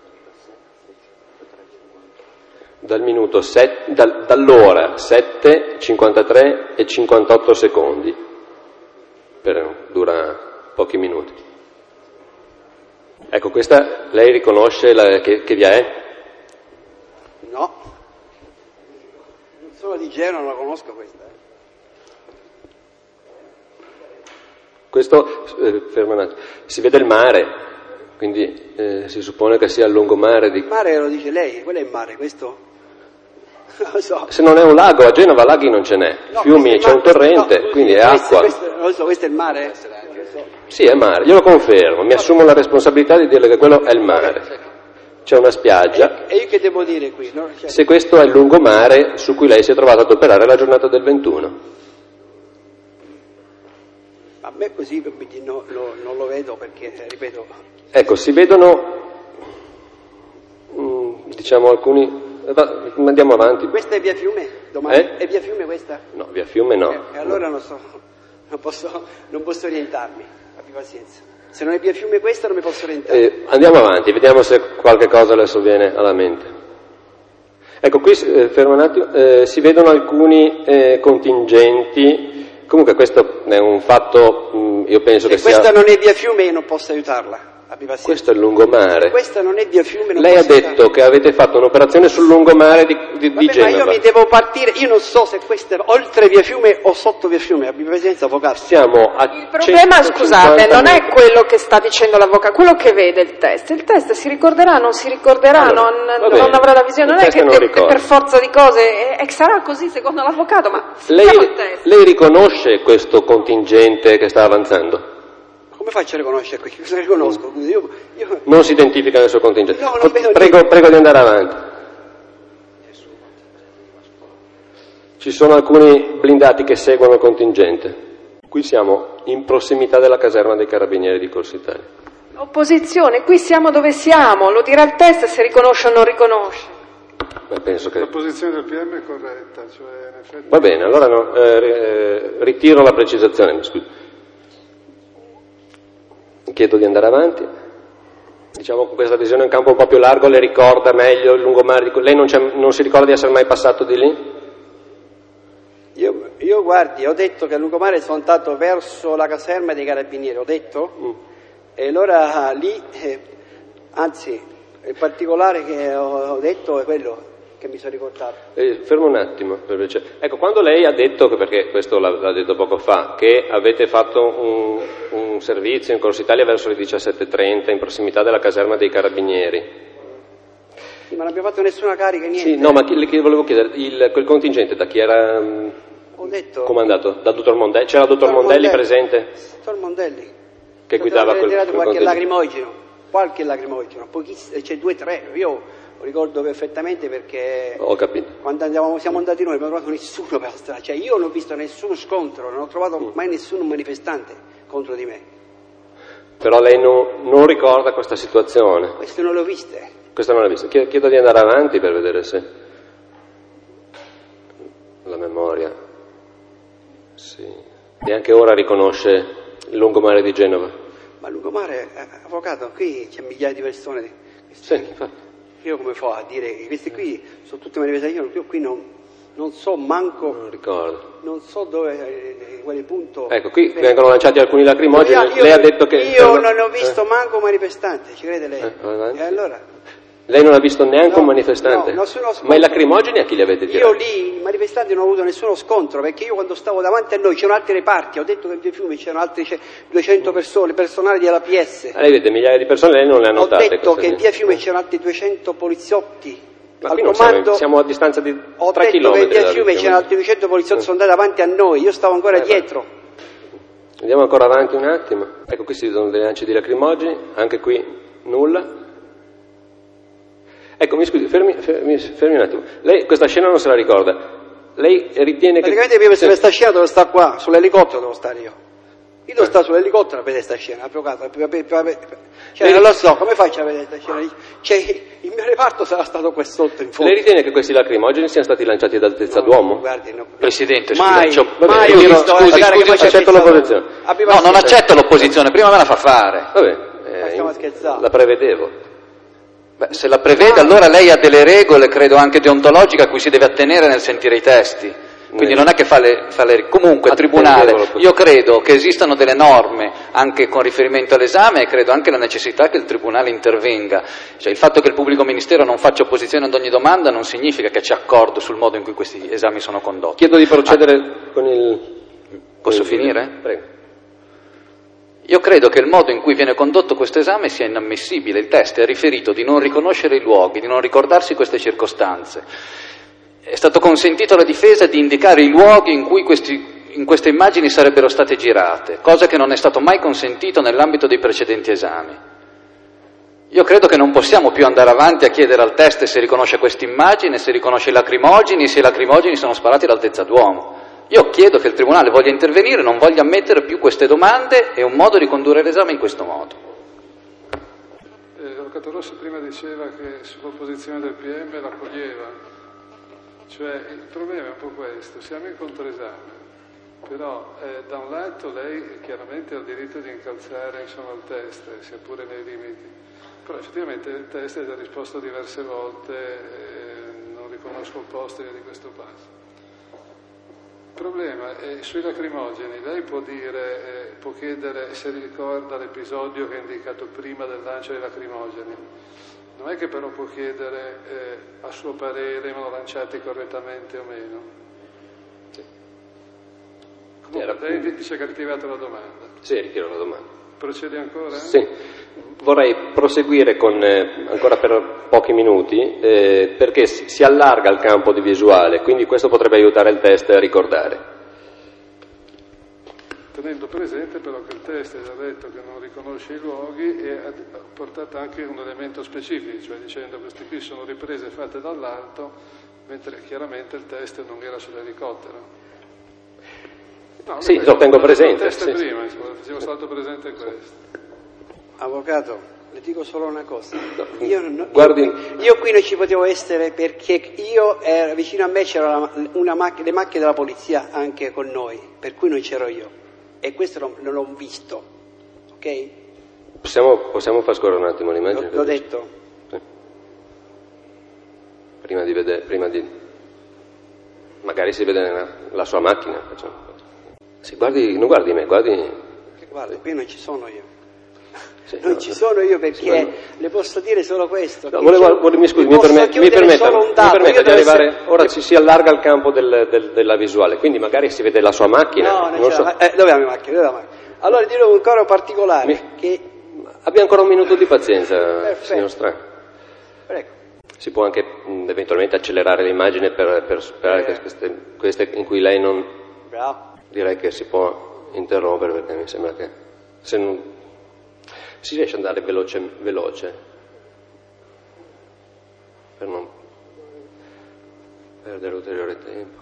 [SPEAKER 4] dal minuto set, dal, dall'ora sette, cinquantatré e cinquantotto secondi, per, dura pochi minuti. Ecco, questa lei riconosce la, che, che via è?
[SPEAKER 1] No. Non sono di Genova, non la conosco questa. eh.
[SPEAKER 4] Questo, eh, ferma un attimo, si vede il mare, quindi eh, si suppone che sia il lungomare di...
[SPEAKER 1] Il mare lo dice lei, quello è il mare, questo? Non lo so.
[SPEAKER 4] Se non è un lago, a Genova laghi non ce n'è,
[SPEAKER 1] No,
[SPEAKER 4] fiumi,
[SPEAKER 1] questo è
[SPEAKER 4] c'è
[SPEAKER 1] il
[SPEAKER 4] un
[SPEAKER 1] mare,
[SPEAKER 4] torrente,
[SPEAKER 1] no,
[SPEAKER 4] quindi è
[SPEAKER 1] questo-
[SPEAKER 4] acqua.
[SPEAKER 1] Questo, non lo so, questo è il mare? Non lo so.
[SPEAKER 4] Sì, è mare, io lo confermo, mi assumo la responsabilità di dirle che quello è il mare. C'è una spiaggia,
[SPEAKER 1] E io che devo dire qui? No? Cioè,
[SPEAKER 4] se questo è il lungomare su cui lei si è trovato ad operare la giornata del ventuno.
[SPEAKER 1] a me così no, no, non lo vedo perché, eh, ripeto...
[SPEAKER 4] Ecco, si vedono, mh, diciamo, alcuni... Va, andiamo avanti.
[SPEAKER 1] Questa è via Fiume? Domani?
[SPEAKER 4] Eh?
[SPEAKER 1] È via Fiume questa?
[SPEAKER 4] No, via Fiume no.
[SPEAKER 1] Eh, e allora non so, non posso, non posso orientarmi, abbi pazienza. Se non è via Fiume questa non mi posso orientare.
[SPEAKER 4] Eh, andiamo avanti, vediamo se qualche cosa le sovviene alla mente. Ecco, qui, eh, fermo un attimo, eh, si vedono alcuni eh, contingenti Comunque questo è un fatto, mh, io penso
[SPEAKER 1] Se
[SPEAKER 4] che
[SPEAKER 1] questa
[SPEAKER 4] sia...
[SPEAKER 1] non è via Fiume io non posso aiutarla.
[SPEAKER 4] Questo è il lungomare.
[SPEAKER 1] Se questa non è via Fiume non
[SPEAKER 4] Lei ha
[SPEAKER 1] posso
[SPEAKER 4] detto
[SPEAKER 1] aiutarla.
[SPEAKER 4] che avete fatto un'operazione sul lungomare di, di,
[SPEAKER 1] Vabbè,
[SPEAKER 4] di Genova.
[SPEAKER 1] ma io mi devo partire, io non so se questa è oltre via Fiume o sotto via Fiume, abbi pazienza avvocato.
[SPEAKER 4] Siamo a
[SPEAKER 2] Il problema, scusate, non è quello che sta dicendo l'avvocato, quello che vede il test. Il test si ricorderà, non si ricorderà,
[SPEAKER 4] Allora,
[SPEAKER 2] non, non avrà la visione, non è che,
[SPEAKER 4] non
[SPEAKER 2] che per forza di cose, e sarà così secondo l'avvocato, ma
[SPEAKER 4] lei,
[SPEAKER 2] il test.
[SPEAKER 4] lei riconosce questo contingente che sta avanzando?
[SPEAKER 1] Come faccio a riconoscere qui? Cosa riconosco? Io, io...
[SPEAKER 4] Non si identifica nel suo contingente.
[SPEAKER 1] No, non vedo
[SPEAKER 4] prego, prego di andare avanti. Ci sono alcuni blindati che seguono il contingente. Qui siamo in prossimità della caserma dei Carabinieri di Corso Italia.
[SPEAKER 2] Opposizione, qui siamo dove siamo, lo dirà il test se riconosce o non riconosce.
[SPEAKER 4] Beh, penso che...
[SPEAKER 7] La posizione del P M è corretta, cioè in effetti...
[SPEAKER 4] Va bene, allora no, eh, ritiro la precisazione, mi scusi. Chiedo di andare avanti. Diciamo che questa visione in campo un po' più largo le ricorda meglio il lungomare di... Lei non, c'è, non si ricorda di essere mai passato di lì?
[SPEAKER 1] Io, io guardi, ho detto che a lungomare sono andato verso la caserma dei Carabinieri, ho detto, mm. e allora lì, eh, anzi, il particolare che ho, ho detto è quello che mi sono ricordato.
[SPEAKER 4] Eh, fermo un attimo, per piacere. Ecco, quando lei ha detto, che perché questo l'ha, l'ha detto poco fa, che avete fatto un, un servizio in Corso Italia verso le diciassette e trenta in prossimità della caserma dei Carabinieri.
[SPEAKER 1] Sì, ma non abbiamo fatto nessuna carica, niente.
[SPEAKER 4] Sì, no, ma chi, chi volevo chiedere, il, quel contingente da chi era um,
[SPEAKER 1] ho detto,
[SPEAKER 4] comandato? Dal dottor Mondelli? C'era il dottor Mondelli, Mondelli presente?
[SPEAKER 1] Dottor Mondelli.
[SPEAKER 4] Che guidava quel, quel
[SPEAKER 1] qualche
[SPEAKER 4] contingente?
[SPEAKER 1] lacrimogeno, qualche lacrimogeno, pochissimo, c'è due o tre, io... Lo ricordo perfettamente perché
[SPEAKER 4] ho capito.
[SPEAKER 1] Quando andiamo, siamo andati noi non abbiamo trovato nessuno per la strada, cioè io non ho visto nessuno scontro, non ho trovato mm. mai nessun manifestante contro di me.
[SPEAKER 4] Però lei non, non ricorda questa situazione?
[SPEAKER 1] Queste non le ho viste.
[SPEAKER 4] Questa non l'ho vista. Chiedo di andare avanti per vedere se la memoria. Sì. Neanche ora riconosce il lungomare di Genova.
[SPEAKER 1] Ma il lungomare, eh, avvocato, qui c'è migliaia di persone.
[SPEAKER 4] Sì, infatti.
[SPEAKER 1] Io come fa a dire che questi qui sono tutte manifestazioni, io qui non, non so manco,
[SPEAKER 4] non ricordo,
[SPEAKER 1] non so dove, in quale punto.
[SPEAKER 4] Ecco, qui Beh, vengono lanciati alcuni lacrimogeni,
[SPEAKER 1] io,
[SPEAKER 4] lei ha detto che...
[SPEAKER 1] Io per... non ho visto eh. manco un manifestante, ci crede lei?
[SPEAKER 4] Eh,
[SPEAKER 1] e allora?
[SPEAKER 4] Lei non ha visto neanche
[SPEAKER 1] no,
[SPEAKER 4] un manifestante?
[SPEAKER 1] No, nessuno scontro.
[SPEAKER 4] Ma i lacrimogeni a chi li avete tirati?
[SPEAKER 1] Io lì, i manifestanti non ho avuto nessuno scontro, perché io quando stavo davanti a noi c'erano altri reparti, ho detto che in via Fiume c'erano altri duecento persone, personale della P S.
[SPEAKER 4] Ah, lei vede migliaia di persone, lei non le ha notate.
[SPEAKER 1] Ho detto che in via Fiume c'erano altri duecento poliziotti.
[SPEAKER 4] Ma qui non comando, siamo, siamo a distanza di tre chilometri.
[SPEAKER 1] Ho detto che in via Fiume c'erano altri duecento poliziotti, sono andati davanti a noi, io stavo ancora eh, dietro.
[SPEAKER 4] Andiamo ancora avanti un attimo. Ecco, qui si vedono delle lanci di lacrimogeni, anche qui nulla. Ecco, mi scusi, fermi, fermi, fermi un attimo. Lei questa scena non se la ricorda. Lei ritiene che...
[SPEAKER 1] Praticamente prima se questa scena devo stare qua, sull'elicottero devo stare io. Io devo stare sull'elicottero a vedere questa scena, avvocato. Cioè, non lo so, come faccio a vedere questa scena? Cioè, il mio reparto sarà stato qua sotto in fondo.
[SPEAKER 4] Lei ritiene che questi lacrimogeni siano stati lanciati ad altezza
[SPEAKER 1] no,
[SPEAKER 4] d'uomo?
[SPEAKER 1] Guardi, no.
[SPEAKER 6] Presidente,
[SPEAKER 1] mai,
[SPEAKER 6] scusi,
[SPEAKER 1] mai
[SPEAKER 6] io
[SPEAKER 1] io
[SPEAKER 6] visto,
[SPEAKER 1] scusi,
[SPEAKER 6] scusi,
[SPEAKER 1] scusi,
[SPEAKER 6] scusi,
[SPEAKER 4] accetto l'opposizione.
[SPEAKER 6] No, non accetto l'opposizione, prima me la fa fare.
[SPEAKER 4] Vabbè,
[SPEAKER 1] eh, stiamo scherzando.
[SPEAKER 4] La prevedevo.
[SPEAKER 6] Beh, se la prevede, allora lei ha delle regole, credo anche deontologiche, a cui si deve attenere nel sentire i testi. Quindi non è che fa le... Fa le comunque, tribunale, io credo che esistano delle norme anche con riferimento all'esame e credo anche la necessità che il tribunale intervenga. Cioè, il fatto che il pubblico ministero non faccia opposizione ad ogni domanda non significa che c'è accordo sul modo in cui questi esami sono condotti.
[SPEAKER 4] Chiedo di procedere ah. con il...
[SPEAKER 6] Posso
[SPEAKER 4] con il
[SPEAKER 6] finire?
[SPEAKER 4] Video. Prego.
[SPEAKER 6] Io credo che il modo in cui viene condotto questo esame sia inammissibile. Il test è riferito di non riconoscere i luoghi, di non ricordarsi queste circostanze. È stato consentito alla difesa di indicare i luoghi in cui questi, in queste immagini sarebbero state girate, cosa che non è stato mai consentito nell'ambito dei precedenti esami. Io credo che non possiamo più andare avanti a chiedere al test se riconosce queste immagini, se riconosce i lacrimogeni, se i lacrimogeni sono sparati all'altezza d'uomo. Io chiedo che il Tribunale voglia intervenire, non voglia ammettere più queste domande e un modo di condurre l'esame in questo modo.
[SPEAKER 7] Eh, L'avvocato Rossi prima diceva che sull'opposizione del P M la coglieva, cioè il problema è un po' questo, siamo in controesame, però eh, da un lato lei chiaramente ha il diritto di incalzare insomma, il test, sia pure nei limiti, però effettivamente il test è già risposto diverse volte, eh, non riconosco il posto di questo passo. Il problema è sui lacrimogeni. Lei può dire, eh, può chiedere se ricorda l'episodio che ha indicato prima del lancio dei lacrimogeni. Non è che però può chiedere, eh, a suo parere, vengono lanciati correttamente o meno.
[SPEAKER 4] Sì.
[SPEAKER 7] Comunque, lei dice che ha ritirato la domanda.
[SPEAKER 4] Sì, ritiro la domanda.
[SPEAKER 7] Procedi ancora?
[SPEAKER 4] Sì. Vorrei proseguire con, eh, ancora per pochi minuti, eh, perché si, si allarga il campo di visuale, quindi questo potrebbe aiutare il test a ricordare.
[SPEAKER 7] Tenendo presente però che il test ha già detto che non riconosce i luoghi e ha portato anche un elemento specifico, cioè dicendo che queste qui sono riprese fatte dall'alto, mentre chiaramente il test non era sull'elicottero. No,
[SPEAKER 4] sì, lo tengo presente.
[SPEAKER 7] Il test
[SPEAKER 4] sì,
[SPEAKER 7] prima,
[SPEAKER 4] sì.
[SPEAKER 7] insomma, facevo stato presente questo.
[SPEAKER 1] Avvocato, le dico solo una cosa. Io, no,
[SPEAKER 4] Guardi...
[SPEAKER 1] io, qui, io qui non ci potevo essere perché io ero, vicino a me c'era una macchina, le macchine della polizia anche con noi, per cui non c'ero io. E questo non, non l'ho visto, ok?
[SPEAKER 4] Possiamo, possiamo far scorrere un attimo l'immagine?
[SPEAKER 1] L'ho, l'ho detto.
[SPEAKER 4] Sì. Prima di vedere, prima di... magari si vede la, la sua macchina. Facciamo. Sì, guardi, non guardi me, guardi...
[SPEAKER 1] Guarda, qui non ci sono io.
[SPEAKER 4] Sì,
[SPEAKER 1] non
[SPEAKER 4] no,
[SPEAKER 1] ci sono io perché
[SPEAKER 4] sì, ma...
[SPEAKER 1] le posso dire solo questo.
[SPEAKER 4] No, volevo, volevo, mi scusi, mi, permet, mi permetta, mi permetta di arrivare, essere... ora ci si allarga il campo del, del, della visuale, quindi magari si vede la sua macchina.
[SPEAKER 1] No, non,
[SPEAKER 4] non so.
[SPEAKER 1] la... eh, dove è la mia macchina? Dove è la macchina? Allora dirò un coro particolare mi... che...
[SPEAKER 4] Abbia ancora un minuto di pazienza,
[SPEAKER 1] Perfetto.
[SPEAKER 4] Signor Strano.
[SPEAKER 1] Prego.
[SPEAKER 4] Si può anche mh, eventualmente accelerare l'immagine per, per superare eh. queste, queste in cui lei non...
[SPEAKER 1] Bravo.
[SPEAKER 4] Direi che si può interrompere perché mi sembra che se non... si riesce ad andare veloce, veloce per non perdere ulteriore tempo.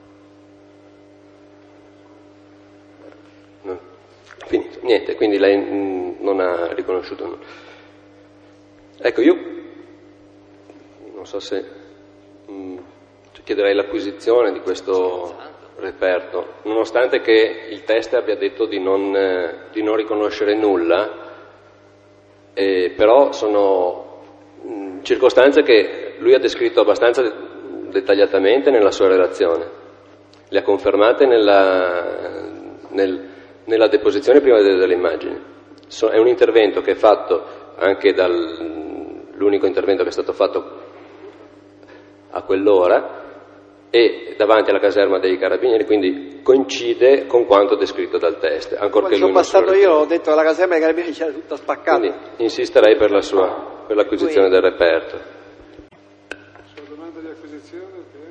[SPEAKER 4] No. Finito, niente, quindi lei mh, non ha riconosciuto nulla. Ecco, io non so se mh, chiederei l'acquisizione di questo reperto, nonostante che il test abbia detto di non, eh, di non riconoscere nulla. Eh, però sono mh, circostanze che lui ha descritto abbastanza de- dettagliatamente nella sua relazione, le ha confermate nella, nel, nella deposizione prima delle, delle immagini. So, è un intervento che è fatto anche dall'unico intervento che è stato fatto a quell'ora e davanti alla caserma dei carabinieri, quindi coincide con quanto descritto dal test. Ancorché
[SPEAKER 1] Quando sono passato io ho detto alla caserma dei carabinieri c'era tutto spaccato.
[SPEAKER 4] Quindi insisterei per la sua, per l'acquisizione del reperto.
[SPEAKER 7] Sua domanda di acquisizione,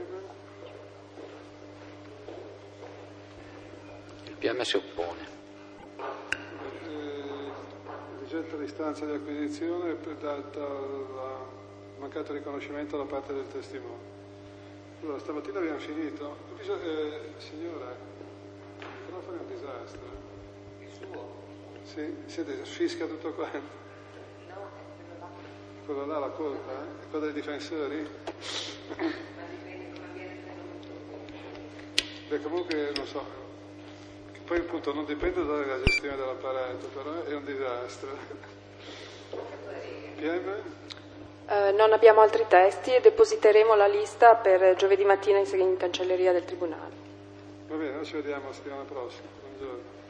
[SPEAKER 6] il P M si oppone.
[SPEAKER 7] Eh, rigetta l'istanza di acquisizione data il mancato riconoscimento da parte del testimone. Allora, stamattina abbiamo finito. Eh, signora, il microfono è un disastro. Il suo? Sì, siete, sfischia tutto quanto. No, quello là la colpa, eh? È quello dei difensori? Beh, comunque, non so. Poi appunto non dipende dalla gestione dell'apparato, però è un disastro. P M?
[SPEAKER 2] Eh, non abbiamo altri testi e depositeremo la lista per giovedì mattina in, in cancelleria del Tribunale.
[SPEAKER 7] Va bene, noi ci vediamo la settimana prossima. Buongiorno.